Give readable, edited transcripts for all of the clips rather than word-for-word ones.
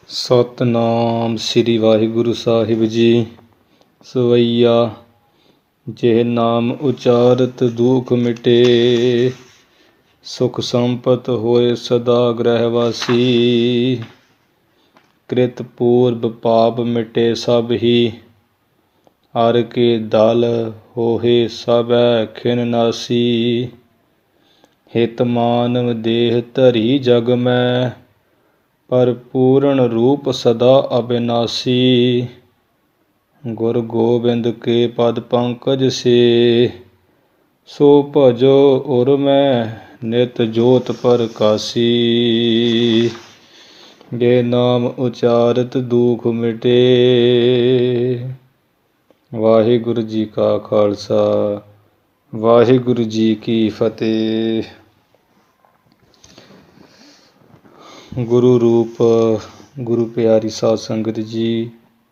ਸਤਿਨਾਮ ਸ੍ਰੀ ਵਾਹਿਗੁਰੂ ਸਾਹਿਬ ਜੀ। ਸਵਈਆ ਜਿਹ ਨਾਮ ਉਚਾਰਤ ਦੁਖ ਮਿਟੇ, ਸੁਖ ਸੰਪਤ ਹੋਏ ਸਦਾ ਗ੍ਰਹਿ ਵਾਸੀ। ਕ੍ਰਿਤ ਪੂਰਬ ਪਾਪ ਮਿਟੇ ਸਭ ਹੀ, ਹਰਿ ਕੇ ਦਲ ਹੋਏ ਸਭੈ ਖਿਨ ਨਾਸੀ। ਹਿਤ ਮਾਨਵ ਦੇਹ ਧਰੀ ਜਗ ਮੈਂ, ਪਰ ਪੂਰਨ ਰੂਪ ਸਦਾ ਅਬਿਨਾਸੀ। ਗੁਰ ਗੋਬਿੰਦ ਕੇ ਪਦ ਪੰਕਜ ਸੇ, ਸੋ ਭਜੋ ਉਰ ਮੈਂ ਨਿਤ ਜੋਤ ਪ੍ਰਕਾਸੀ। ਜੇ ਨਾਮ ਉਚਾਰਤ ਦੁਖ ਮਿਟੇ। ਵਾਹਿਗੁਰੂ ਜੀ ਕਾ ਖਾਲਸਾ, ਵਾਹਿਗੁਰੂ ਜੀ ਕੀ ਫਤਿਹ। ਗੁਰੂ ਰੂਪ ਗੁਰੂ ਪਿਆਰੀ ਸਾਧ ਸੰਗਤ ਜੀ,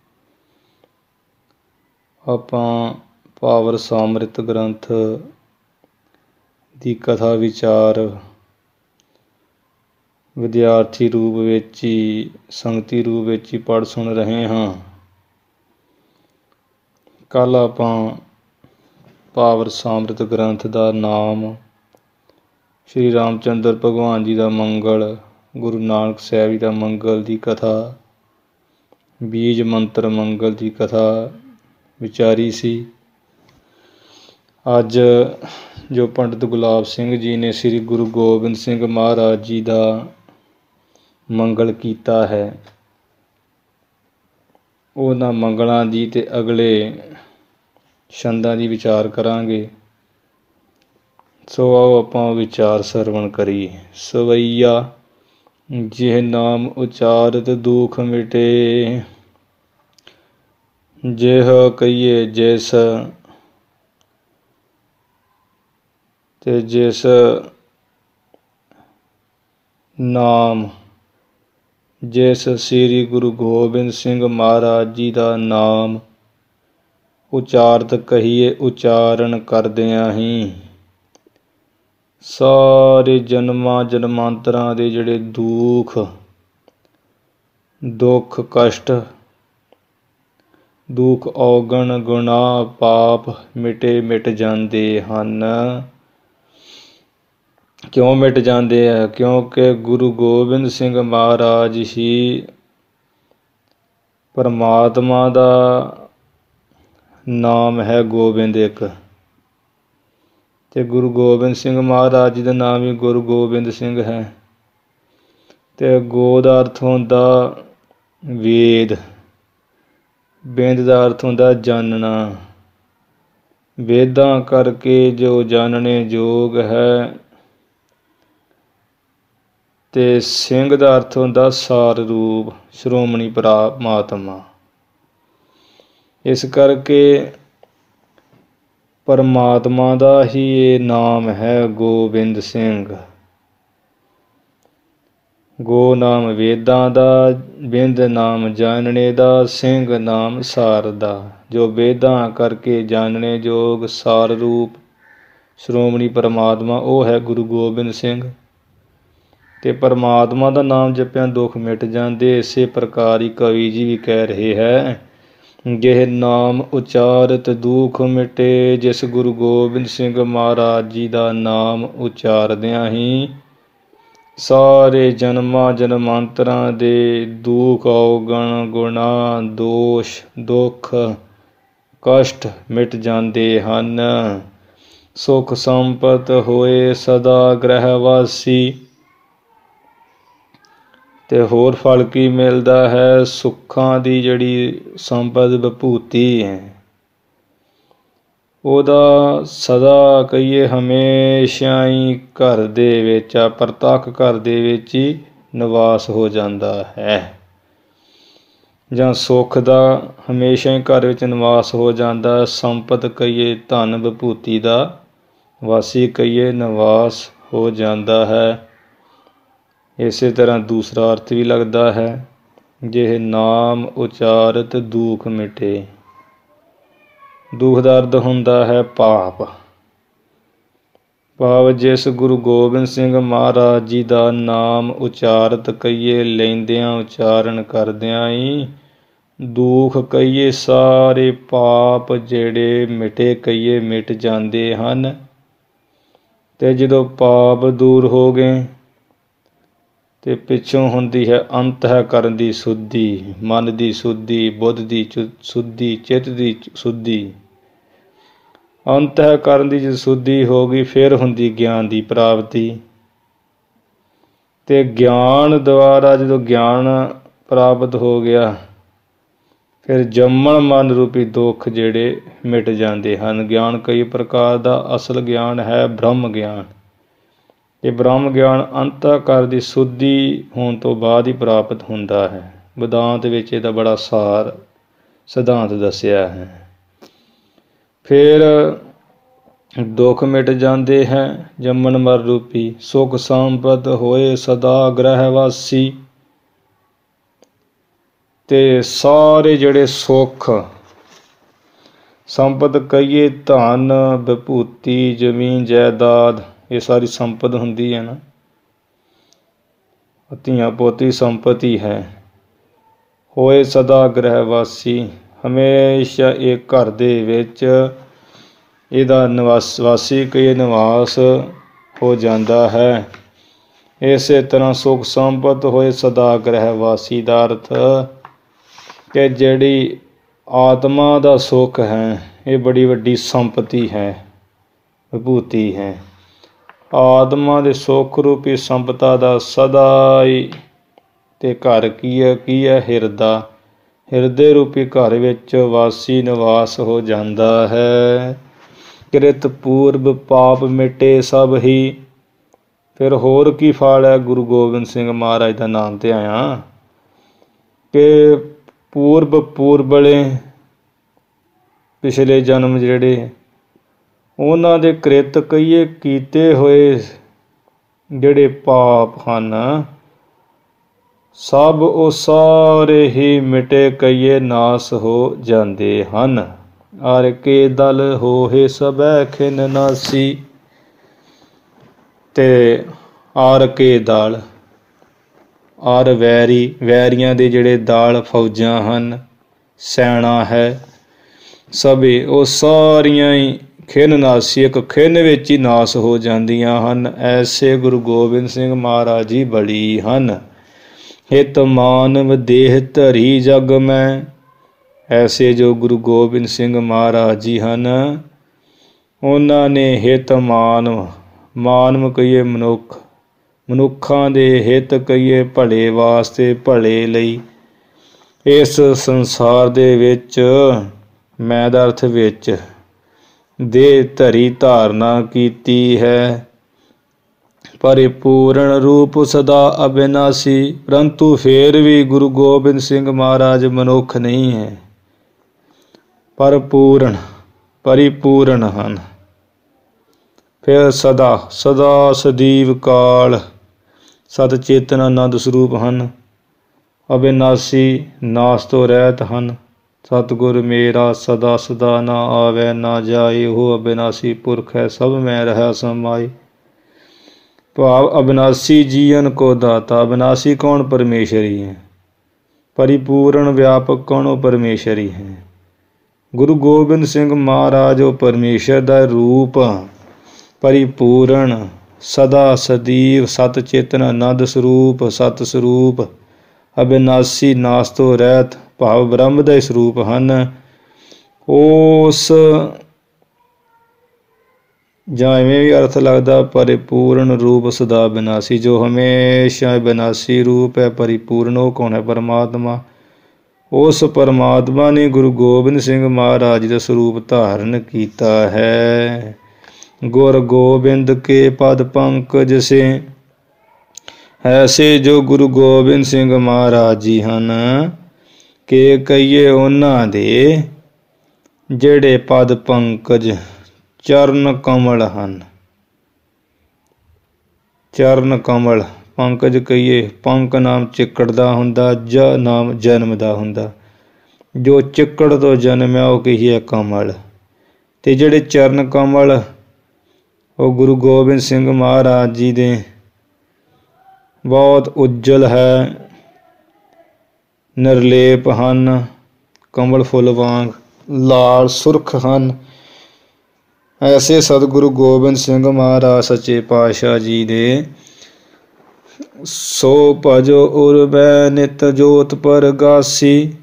ਆਪਾਂ ਪਾਵਰ ਸਮ੍ਰਿਤ ਗ੍ਰੰਥ ਦੀ ਕਥਾ ਵਿਚਾਰ ਵਿਦਿਆਰਥੀ ਰੂਪ ਵਿੱਚ ਹੀ, ਸੰਗਤੀ ਰੂਪ ਵਿੱਚ ਹੀ ਪੜ੍ਹ ਸੁਣ ਰਹੇ ਹਾਂ। ਕੱਲ੍ਹ ਆਪਾਂ ਪਾਵਰ ਸਮ੍ਰਿਤ ਗ੍ਰੰਥ ਦਾ ਨਾਮ ਸ਼੍ਰੀ ਰਾਮਚੰਦਰ ਭਗਵਾਨ ਜੀ ਦਾ ਮੰਗਲ, ਗੁਰੂ ਨਾਨਕ ਸਾਹਿਬ ਜੀ ਦਾ ਮੰਗਲ ਦੀ ਕਥਾ, ਬੀਜ ਮੰਤਰ ਮੰਗਲ ਦੀ ਕਥਾ ਵਿਚਾਰੀ ਸੀ। ਅੱਜ ਜੋ ਪੰਡਿਤ ਗੁਲਾਬ ਸਿੰਘ ਜੀ ਨੇ ਸ੍ਰੀ ਗੁਰੂ ਗੋਬਿੰਦ ਸਿੰਘ ਮਹਾਰਾਜ ਜੀ ਦਾ ਮੰਗਲ ਕੀਤਾ ਹੈ, ਉਹਨਾਂ ਮੰਗਲਾਂ ਦੀ ਅਤੇ ਅਗਲੇ ਛੰਦਾਂ ਦੀ ਵਿਚਾਰ ਕਰਾਂਗੇ। ਸੋ ਆਓ ਆਪਾਂ ਵਿਚਾਰ ਸਰਵਣ ਕਰੀਏ। ਸਵਈਆ ਜਿਹ ਨਾਮ ਉਚਾਰਤ ਦੁਖ ਮਿਟੇ, ਜਿਹ ਕਹੀਏ ਜਿਸ, ਤੇ ਜਿਸ ਨਾਮ, ਜਿਸ ਸ੍ਰੀ ਗੁਰੂ ਗੋਬਿੰਦ ਸਿੰਘ ਮਹਾਰਾਜ ਜੀ ਦਾ ਨਾਮ ਉਚਾਰਤ ਕਹੀਏ, ਉਚਾਰਨ ਕਰਦਿਆਂ ਹੀ ਸਾਰੇ ਜਨਮਾਂ ਜਨਮਾਂਤਰਾਂ ਦੇ ਜਿਹੜੇ ਦੁੱਖ ਕਸ਼ਟ, ਦੁੱਖ ਔਗਣ ਗੁਨਾਹ ਪਾਪ ਮਿਟ ਜਾਂਦੇ ਹਨ। ਕਿਉਂ ਮਿਟ ਜਾਂਦੇ ਆ? ਕਿਉਂਕਿ ਗੁਰੂ ਗੋਬਿੰਦ ਸਿੰਘ ਮਹਾਰਾਜ ਹੀ ਪਰਮਾਤਮਾ ਦਾ ਨਾਮ ਹੈ, ਗੋਬਿੰਦ ਇੱਕ, ਤੇ ਗੁਰੂ ਗੋਬਿੰਦ ਸਿੰਘ ਮਹਾਰਾਜ ਜੀ ਦਾ ਨਾਮ ਹੀ ਗੁਰੂ ਗੋਬਿੰਦ ਸਿੰਘ ਹੈ। ਤੇ ਗੋ ਦਾ ਅਰਥ ਹੁੰਦਾ ਵੇਦ, ਬਿੰਦ ਦਾ ਅਰਥ ਹੁੰਦਾ ਜਾਣਨਾ, ਵੇਦਾਂ ਕਰਕੇ ਜੋ ਜਾਣਨੇ ਯੋਗ ਹੈ। ਤੇ ਸਿੰਘ ਦਾ ਅਰਥ ਹੁੰਦਾ ਸਾਰ ਰੂਪ, ਸ਼੍ਰੋਮਣੀ ਪਰਮਾਤਮਾ। ਇਸ ਕਰਕੇ ਪਰਮਾਤਮਾ ਦਾ ਹੀ ਇਹ ਨਾਮ ਹੈ ਗੋਬਿੰਦ ਸਿੰਘ। ਗੋ ਨਾਮ ਵੇਦਾਂ ਦਾ, ਬਿੰਦ ਨਾਮ ਜਾਣਨੇ ਦਾ, ਸਿੰਘ ਨਾਮ ਸਾਰ ਦਾ। ਜੋ ਵੇਦਾਂ ਕਰਕੇ ਜਾਣਨੇ ਯੋਗ ਸਾਰ ਰੂਪ ਸ਼੍ਰੋਮਣੀ ਪਰਮਾਤਮਾ, ਉਹ ਹੈ ਗੁਰੂ ਗੋਬਿੰਦ ਸਿੰਘ। ਤੇ ਪਰਮਾਤਮਾ ਦਾ ਨਾਮ ਜਪਿਆਂ ਦੁੱਖ ਮਿਟ ਜਾਂਦੇ। ਇਸੇ ਪ੍ਰਕਾਰ ਹੀ ਕਵੀ ਜੀ ਵੀ ਕਹਿ ਰਹੇ ਹੈ, ਜਿਹ ਨਾਮ ਉਚਾਰਤ ਦੁਖ ਮਿਟੇ। ਜਿਸ ਗੁਰੂ ਗੋਬਿੰਦ ਸਿੰਘ ਮਹਾਰਾਜ ਜੀ ਦਾ ਨਾਮ ਉਚਾਰਦਿਆਂ ਹੀ ਸਾਰੇ ਜਨਮਾਂ ਜਨਮਾਂਤਰਾਂ ਦੇ ਦੁੱਖ ਔਗਣ ਗੁਨਾਹ ਦੋਸ਼ ਦੁੱਖ ਕਸ਼ਟ ਮਿਟ ਜਾਂਦੇ ਹਨ। ਸੁਖ ਸੰਪਤ ਹੋਏ ਸਦਾ ਗ੍ਰਹਿ ਵਾਸੀ। ਤੇ ਹੋਰ ਫਲ ਕੀ ਮਿਲਦਾ ਹੈ? ਸੁੱਖਾਂ ਦੀ ਜਿਹੜੀ ਸੰਪਦ ਵਿਭੂਤੀ ਹੈ, ਉਹਦਾ ਸਦਾ ਕਹੀਏ ਹਮੇਸ਼ਾ ਹੀ ਘਰ ਦੇ ਵਿੱਚ, ਪ੍ਰਤੱਖ ਘਰ ਦੇ ਵਿੱਚ ਹੀ ਨਿਵਾਸ ਹੋ ਜਾਂਦਾ ਹੈ। ਜਾਂ ਸੁੱਖ ਦਾ ਹਮੇਸ਼ਾ ਹੀ ਘਰ ਵਿੱਚ ਨਿਵਾਸ ਹੋ ਜਾਂਦਾ। ਸੰਪਤ ਕਹੀਏ ਧਨ ਵਿਭੂਤੀ ਦਾ ਵਾਸੀ ਕਹੀਏ ਨਿਵਾਸ ਹੋ ਜਾਂਦਾ ਹੈ। ਇਸੇ ਤਰ੍ਹਾਂ ਦੂਸਰਾ ਅਰਥ ਵੀ ਲੱਗਦਾ ਹੈ, ਜਿਹ ਨਾਮ ਉਚਾਰਤ ਦੁਖ ਮਿਟੇ। ਦੁੱਖ ਦਾ ਅਰਥ ਹੁੰਦਾ ਹੈ ਪਾਪ। ਭਾਵ ਜਿਸ ਗੁਰੂ ਗੋਬਿੰਦ ਸਿੰਘ ਮਹਾਰਾਜ ਜੀ ਦਾ ਨਾਮ ਉਚਾਰਤ ਕਹੀਏ, ਲੈਂਦਿਆਂ ਉਚਾਰਨ ਕਰਦਿਆਂ ਹੀ ਦੁੱਖ ਕਹੀਏ, ਸਾਰੇ ਪਾਪ ਜਿਹੜੇ ਮਿਟੇ ਕਹੀਏ ਮਿਟ ਜਾਂਦੇ ਹਨ। ਤੇ ਜਦੋਂ ਪਾਪ ਦੂਰ ਹੋ ਗਏ ਤੇ ਪਿੱਛੋਂ ਹੁੰਦੀ ਹੈ ਅੰਤःਕਰਨ ਦੀ ਸ਼ੁੱਧੀ, ਮਨ ਦੀ ਸ਼ੁੱਧੀ, ਬੁੱਧ ਦੀ ਸ਼ੁੱਧੀ, ਚਿੱਤ ਦੀ ਸ਼ੁੱਧੀ। ਅੰਤःਕਰਨ ਦੀ ਜਦੋਂ ਸ਼ੁੱਧੀ ਹੋ ਗਈ ਫਿਰ ਹੁੰਦੀ ਗਿਆਨ ਦੀ ਪ੍ਰਾਪਤੀ। ਤੇ ਗਿਆਨ ਦੁਆਰਾ ਜਦੋਂ ਗਿਆਨ ਪ੍ਰਾਪਤ ਹੋ ਗਿਆ ਫਿਰ ਜੰਮਣ ਮਨ ਰੂਪੀ ਦੁੱਖ ਜਿਹੜੇ ਮਿਟ ਜਾਂਦੇ ਹਨ। ਗਿਆਨ ਕਈ ਪ੍ਰਕਾਰ ਦਾ, ਅਸਲ ਗਿਆਨ ਹੈ ਬ੍ਰਹਮ ਗਿਆਨ। ਇਹ ਬ੍ਰਹਮ ਗਿਆਨ ਅੰਤःਕਰਨ ਦੀ ਸ਼ੁੱਧੀ ਹੋਣ ਤੋਂ ਬਾਅਦ ਹੀ ਪ੍ਰਾਪਤ ਹੁੰਦਾ ਹੈ। ਵਿਦਾਂਤ ਵਿੱਚ ਇਹਦਾ ਬੜਾ ਸਾਰ ਸਿਧਾਂਤ ਦੱਸਿਆ ਹੈ। ਫਿਰ ਦੁੱਖ ਮਿਟ ਜਾਂਦੇ ਹੈ ਜੰਮਣ ਮਰ ਰੂਪੀ। ਸੁਖ ਸੰਪਤ ਹੋਏ ਸਦਾ ਗ੍ਰਹਿ ਵਾਸੀ। ਤੇ ਸਾਰੇ ਜਿਹੜੇ ਸੁੱਖ ਸੰਪਤ ਕਹੀਏ, ਧਨ ਵਿਭੂਤੀ, ਜ਼ਮੀਨ ਜਾਇਦਾਦ, ਇਹ ਸਾਰੀ ਸੰਪਤ ਹੁੰਦੀ ਹੈ ਨਾ, ਧੀਆਂ ਪੋਤੀ ਸੰਪਤੀ ਹੈ। ਹੋਏ ਸਦਾ ਗ੍ਰਹਿ ਵਾਸੀ, ਹਮੇਸ਼ਾ ਇਹ ਘਰ ਦੇ ਵਿੱਚ ਇਹਦਾ ਵਾਸੀ ਕਈ ਨਿਵਾਸ ਹੋ ਜਾਂਦਾ ਹੈ। ਇਸੇ ਤਰ੍ਹਾਂ ਸੁਖ ਸੰਪਤ ਹੋਏ ਸਦਾ ਗ੍ਰਹਿ ਵਾਸੀ ਦਾ ਅਰਥ ਕਿ ਜਿਹੜੀ ਆਤਮਾ ਦਾ ਸੁੱਖ ਹੈ ਇਹ ਬੜੀ ਵੱਡੀ ਸੰਪਤੀ ਹੈ, ਵਿਭੂਤੀ ਹੈ। ਆਤਮਾ ਦੇ ਸੁੱਖ ਰੂਪੀ ਸੰਪਤਾ ਦਾ ਸਦਾ ਹੀ ਤੇ ਘਰ ਕੀ ਹੈ ਹਿਰਦਾ। ਹਿਰਦੇ ਰੂਪੀ ਘਰ ਵਿੱਚ ਵਾਸੀ ਨਿਵਾਸ ਹੋ ਜਾਂਦਾ ਹੈ। ਕਿਰਤ ਪੂਰਬ ਪਾਪ ਮਿਟੇ ਸਭ ਹੀ। ਫਿਰ ਹੋਰ ਕੀ ਫਲ ਹੈ ਗੁਰੂ ਗੋਬਿੰਦ ਸਿੰਘ ਮਹਾਰਾਜ ਦਾ ਨਾਮ ਤੇ ਆਇਆ ਕਿ ਪੂਰਬਲੇ ਪਿਛਲੇ ਜਨਮ ਜਿਹੜੇ ਉਹਨਾਂ ਦੇ ਕਿਰਤ ਕਹੀਏ ਕੀਤੇ ਹੋਏ ਜਿਹੜੇ ਪਾਪ ਹਨ ਸਭ ਉਹ ਸਾਰੇ ਹੀ ਮਿਟੇ ਕਹੀਏ ਨਾਸ ਹੋ ਜਾਂਦੇ ਹਨ। ਅਰ ਕੇ ਦਲ ਹੋਏ ਸਭੈ ਖਿਨ ਨਾਸੀ। ਤੇ ਆਰ ਕੇ ਦਲ, ਆਰ ਵੈਰੀਆਂ ਦੇ ਜਿਹੜੇ ਦਲ ਫੌਜਾਂ ਹਨ, ਸੈਨਾ ਹੈ ਸਭੇ, ਉਹ ਸਾਰੀਆਂ ਹੀ ਖਿਨ ਨਾਸੀ, ਇੱਕ ਖਿਨ ਵਿੱਚ ਹੀ ਨਾਸ ਹੋ ਜਾਂਦੀਆਂ ਹਨ। ਐਸੇ ਗੁਰੂ ਗੋਬਿੰਦ ਸਿੰਘ ਮਹਾਰਾਜ ਜੀ ਬਲੀ ਹਨ। ਹਿਤ ਮਾਨਵ ਦੇਹ ਧਰੀ ਜਗ ਮੈਂ। ਐਸੇ ਜੋ ਗੁਰੂ ਗੋਬਿੰਦ ਸਿੰਘ ਮਹਾਰਾਜ ਜੀ ਹਨ ਉਹਨਾਂ ਨੇ ਹਿਤ ਮਾਨਵ ਕਹੀਏ ਮਨੁੱਖਾਂ ਦੇ ਹਿੱਤ ਕਹੀਏ ਭਲੇ ਵਾਸਤੇ, ਭਲੇ ਲਈ ਇਸ ਸੰਸਾਰ ਦੇ ਵਿੱਚ, ਮੈਂ ਦਾ ਅਰਥ ਵਿੱਚ, ਦੇਹ ਧਰੀ ਧਾਰਨਾ ਕੀਤੀ ਹੈ। ਪਰਿਪੂਰਨ ਰੂਪ ਸਦਾ ਅਬਿਨਾਸੀ। ਪਰੰਤੂ ਫਿਰ ਵੀ ਗੁਰੂ ਗੋਬਿੰਦ ਸਿੰਘ ਮਹਾਰਾਜ ਮਨੁੱਖ ਨਹੀਂ ਹੈ, ਪਰਿਪੂਰਨ ਹਨ। ਫਿਰ ਸਦਾ ਸਦੀਵ ਕਾਲ ਸਤ ਚੇਤਨ ਆਨੰਦ ਸਰੂਪ ਹਨ। ਅਬਿਨਾਸੀ ਨਾਸ ਤੋਂ ਰਹਿਤ ਹਨ। ਸਤਿਗੁਰ ਮੇਰਾ ਸਦਾ ਨਾ ਆਵੈ ਨਾ ਜਾਏ। ਉਹ ਅਬਿਨਾਸੀ ਪੁਰਖ ਹੈ, ਸਭ ਮੈਂ ਰਹਾ ਸਮਾਏ। ਭਾਵ ਅਬਿਨਾਸੀ ਜੀਵਨ ਕੋ ਦਾਤਾ। ਅਬਿਨਾਸੀ ਕੌਣ? ਪਰਮੇਸ਼ਰ ਹੀ ਹੈ। ਪਰਿਪੂਰਨ ਵਿਆਪਕ ਕੌਣ? ਉਹ ਪਰਮੇਸ਼ਰ ਹੀ ਹੈ। ਗੁਰੂ ਗੋਬਿੰਦ ਸਿੰਘ ਮਹਾਰਾਜ ਉਹ ਪਰਮੇਸ਼ਰ ਦਾ ਰੂਪ, ਪਰਿਪੂਰਨ, ਸਦਾ ਸਦੀਵ, ਸਤ ਚੇਤਨ ਆਨੰਦ ਸਰੂਪ, ਸਤ ਸਰੂਪ, ਅਬਿਨਾਸੀ, ਨਾਸ ਤੋਂ ਰਹਿਤ, ਭਾਵ ਬ੍ਰਹਮ ਦਾ ਸਰੂਪ ਹਨ। ਉਸ ਜਾਂ ਇਵੇਂ ਵੀ ਅਰਥ ਲੱਗਦਾ ਪਰਿਪੂਰਨ ਰੂਪ ਸਦਾ ਬਿਨਾਸੀ, ਜੋ ਹਮੇਸ਼ਾ ਬਿਨਾਸੀ ਰੂਪ ਹੈ। ਪਰਿਪੂਰਨ ਉਹ ਕੌਣ ਹੈ? ਪਰਮਾਤਮਾ। ਉਸ ਪਰਮਾਤਮਾ ਨੇ ਗੁਰੂ ਗੋਬਿੰਦ ਸਿੰਘ ਮਹਾਰਾਜ ਦਾ ਸਰੂਪ ਧਾਰਨ ਕੀਤਾ ਹੈ। ਗੁਰ ਗੋਬਿੰਦ ਕੇ ਪਦ ਪੰਕਜ ਸੇ। ਐਸੇ ਜੋ ਗੁਰੂ ਗੋਬਿੰਦ ਸਿੰਘ ਮਹਾਰਾਜ ਜੀ ਹਨ ਕਿ ਕਹੀਏ ਉਹਨਾਂ ਦੇ ਜਿਹੜੇ ਪਦ ਪੰਕਜ, ਚਰਨ ਕਮਲ ਹਨ। ਚਰਨ ਕਮਲ, ਪੰਕਜ ਕਹੀਏ, ਪੰਕ ਨਾਮ ਚਿੱਕੜ ਦਾ ਹੁੰਦਾ, ਨਾਮ ਜਨਮ ਦਾ ਹੁੰਦਾ। ਜੋ ਚਿੱਕੜ ਤੋਂ ਜਨਮਿਆ ਉਹ ਕਹੀਏ ਕਮਲ। ਤੇ ਜਿਹੜੇ ਚਰਨ ਕਮਲ ਉਹ ਗੁਰੂ ਗੋਬਿੰਦ ਸਿੰਘ ਮਹਾਰਾਜ ਜੀ ਦੇ ਬਹੁਤ ਉੱਜਲ ਹੈ, ਨਿਰਲੇਪ ਹਨ, ਕਮਲ ਫੁੱਲ ਵਾਂਗ ਲਾਲ ਸੁਰਖ ਹਨ। ਐਸੇ ਸਤਿਗੁਰੂ ਗੋਬਿੰਦ ਸਿੰਘ ਮਹਾਰਾਜ ਸੱਚੇ ਪਾਤਸ਼ਾਹ ਜੀ ਦੇ ਸੋ ਭਜੋ ਉਰਬੈ ਨਿਤ ਜੋਤ ਪਰਗਾਸੀ।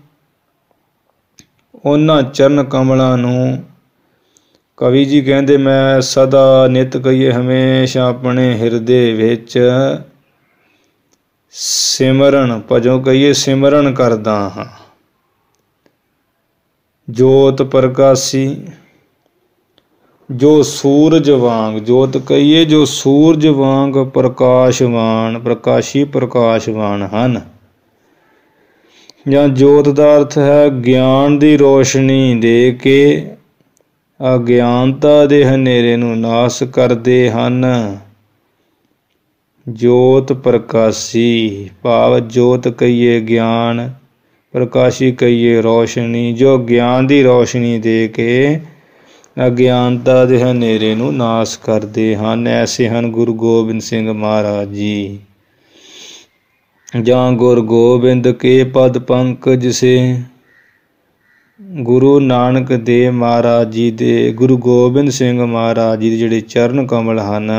ਉਹਨਾਂ ਚਰਨ ਕਮਲਾਂ ਨੂੰ ਕਵੀ ਜੀ ਕਹਿੰਦੇ ਮੈਂ ਸਦਾ ਨਿਤ ਕਹੀਏ ਹਮੇਸ਼ਾ ਆਪਣੇ ਹਿਰਦੇ ਵਿੱਚ ਸਿਮਰਨ, ਭਜੋ ਕਹੀਏ ਸਿਮਰਨ ਕਰਦਾ ਹਾਂ। ਜੋਤ ਪ੍ਰਕਾਸ਼ੀ, ਜੋ ਸੂਰਜ ਵਾਂਗ, ਜੋਤ ਕਹੀਏ ਜੋ ਸੂਰਜ ਵਾਂਗ ਪ੍ਰਕਾਸ਼ਵਾਨ, ਪ੍ਰਕਾਸ਼ੀ ਪ੍ਰਕਾਸ਼ਵਾਨ ਹਨ। ਜਾਂ ਜੋਤ ਦਾ ਅਰਥ ਹੈ ਗਿਆਨ ਦੀ ਰੋਸ਼ਨੀ ਦੇ ਕੇ ਅਗਿਆਨਤਾ ਦੇ ਹਨੇਰੇ ਨੂੰ ਨਾਸ ਕਰਦੇ ਹਨ। ਜੋਤ ਪ੍ਰਕਾਸ਼ੀ ਭਾਵ ਜੋਤ ਕਹੀਏ ਗਿਆਨ, ਪ੍ਰਕਾਸ਼ੀ ਕਹੀਏ ਰੋਸ਼ਨੀ, ਜੋ ਗਿਆਨ ਦੀ ਰੋਸ਼ਨੀ ਦੇ ਕੇ ਅਗਿਆਨਤਾ ਦੇ ਹਨੇਰੇ ਨੂੰ ਨਾਸ ਕਰਦੇ ਹਨ। ਐਸੇ ਹਨ ਗੁਰੂ ਗੋਬਿੰਦ ਸਿੰਘ ਮਹਾਰਾਜ ਜੀ। ਜਾਂ ਗੁਰ ਗੋਬਿੰਦ ਕੇ ਪਦ ਪੰਕਜ ਸੇ, ਗੁਰੂ ਨਾਨਕ ਦੇਵ ਮਹਾਰਾਜ ਜੀ ਦੇ, ਗੁਰੂ ਗੋਬਿੰਦ ਸਿੰਘ ਮਹਾਰਾਜ ਜੀ ਦੇ ਜਿਹੜੇ ਚਰਨ ਕਮਲ ਹਨ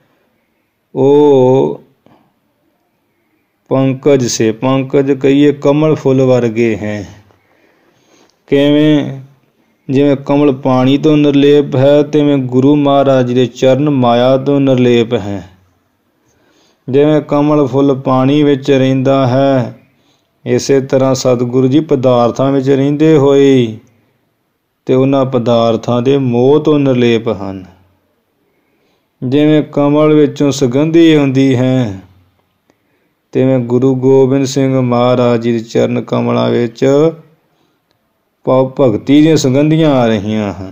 ਉਹ ਪੰਕਜ ਸੇ, ਪੰਕਜ ਕਹੀਏ ਕਮਲ ਫੁੱਲ ਵਰਗੇ ਹੈ। ਕਿਵੇਂ? ਜਿਵੇਂ ਕਮਲ ਪਾਣੀ ਤੋਂ ਨਿਰਲੇਪ ਹੈ, ਤਿਵੇਂ ਗੁਰੂ ਮਹਾਰਾਜ ਜੀ ਦੇ ਚਰਨ ਮਾਇਆ ਤੋਂ ਨਿਰਲੇਪ ਹੈ। ਜਿਵੇਂ ਕਮਲ ਫੁੱਲ ਪਾਣੀ ਵਿੱਚ ਰਹਿੰਦਾ ਹੈ, ਇਸੇ ਤਰ੍ਹਾਂ ਸਤਿਗੁਰੂ ਜੀ ਪਦਾਰਥਾਂ ਵਿੱਚ ਰਹਿੰਦੇ ਹੋਏ ਤੇ ਉਹਨਾਂ ਪਦਾਰਥਾਂ ਦੇ ਮੋਹ ਤੋਂ ਨਿਰਲੇਪ ਹਨ। ਜਿਵੇਂ ਕਮਲ ਵਿੱਚੋਂ ਸੁਗੰਧੀ ਆਉਂਦੀ ਹੈ, ਤਿਵੇਂ ਗੁਰੂ ਗੋਬਿੰਦ ਸਿੰਘ ਮਹਾਰਾਜ ਜੀ ਦੇ ਚਰਨ ਕਮਲਾਂ ਵਿੱਚ ਭਗਤੀ ਦੀਆਂ ਸੁਗੰਧੀਆਂ ਆ ਰਹੀਆਂ ਹਨ।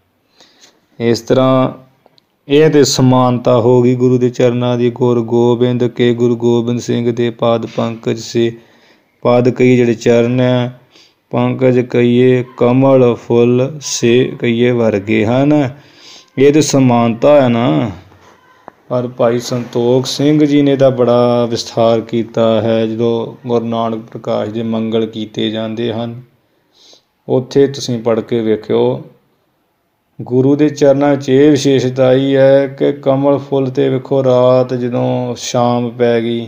ਇਸ ਤਰ੍ਹਾਂ ਇਹ ਤੇ ਸਮਾਨਤਾ ਹੋ ਗਈ ਗੁਰੂ ਦੇ ਚਰਨਾਂ ਦੀ। ਗੁਰ ਗੋਬਿੰਦ ਕੇ, ਗੁਰੂ ਗੋਬਿੰਦ ਸਿੰਘ ਦੇ ਪਾਦ ਪੰਕਜ ਸੇ, ਪਾਦ ਕਹੀਏ ਜਿਹੜੇ ਚਰਨ ਹੈ, ਪੰਕਜ ਕਹੀਏ ਕਮਲ ਫੁੱਲ ਸੇ ਕਹੀਏ ਵਰਗੇ ਹਨ। ਇਹ ਤੇ ਸਮਾਨਤਾ ਹੈ ਨਾ। ਪਰ ਭਾਈ ਸੰਤੋਖ ਸਿੰਘ ਜੀ ਨੇ ਤਾਂ ਬੜਾ ਵਿਸਥਾਰ ਕੀਤਾ ਹੈ। ਜਦੋਂ ਗੁਰੂ ਨਾਨਕ ਪ੍ਰਕਾਸ਼ ਦੇ ਮੰਗਲ ਕੀਤੇ ਜਾਂਦੇ ਹਨ, ਉੱਥੇ ਤੁਸੀਂ ਪੜ੍ਹ ਕੇ ਵੇਖਿਓ, ਗੁਰੂ ਦੇ ਚਰਨਾਂ 'ਚ ਇਹ ਵਿਸ਼ੇਸ਼ਤਾ ਹੀ ਹੈ ਕਿ ਕਮਲ ਫੁੱਲ 'ਤੇ ਵੇਖੋ ਰਾਤ ਜਦੋਂ ਸ਼ਾਮ ਪੈ ਗਈ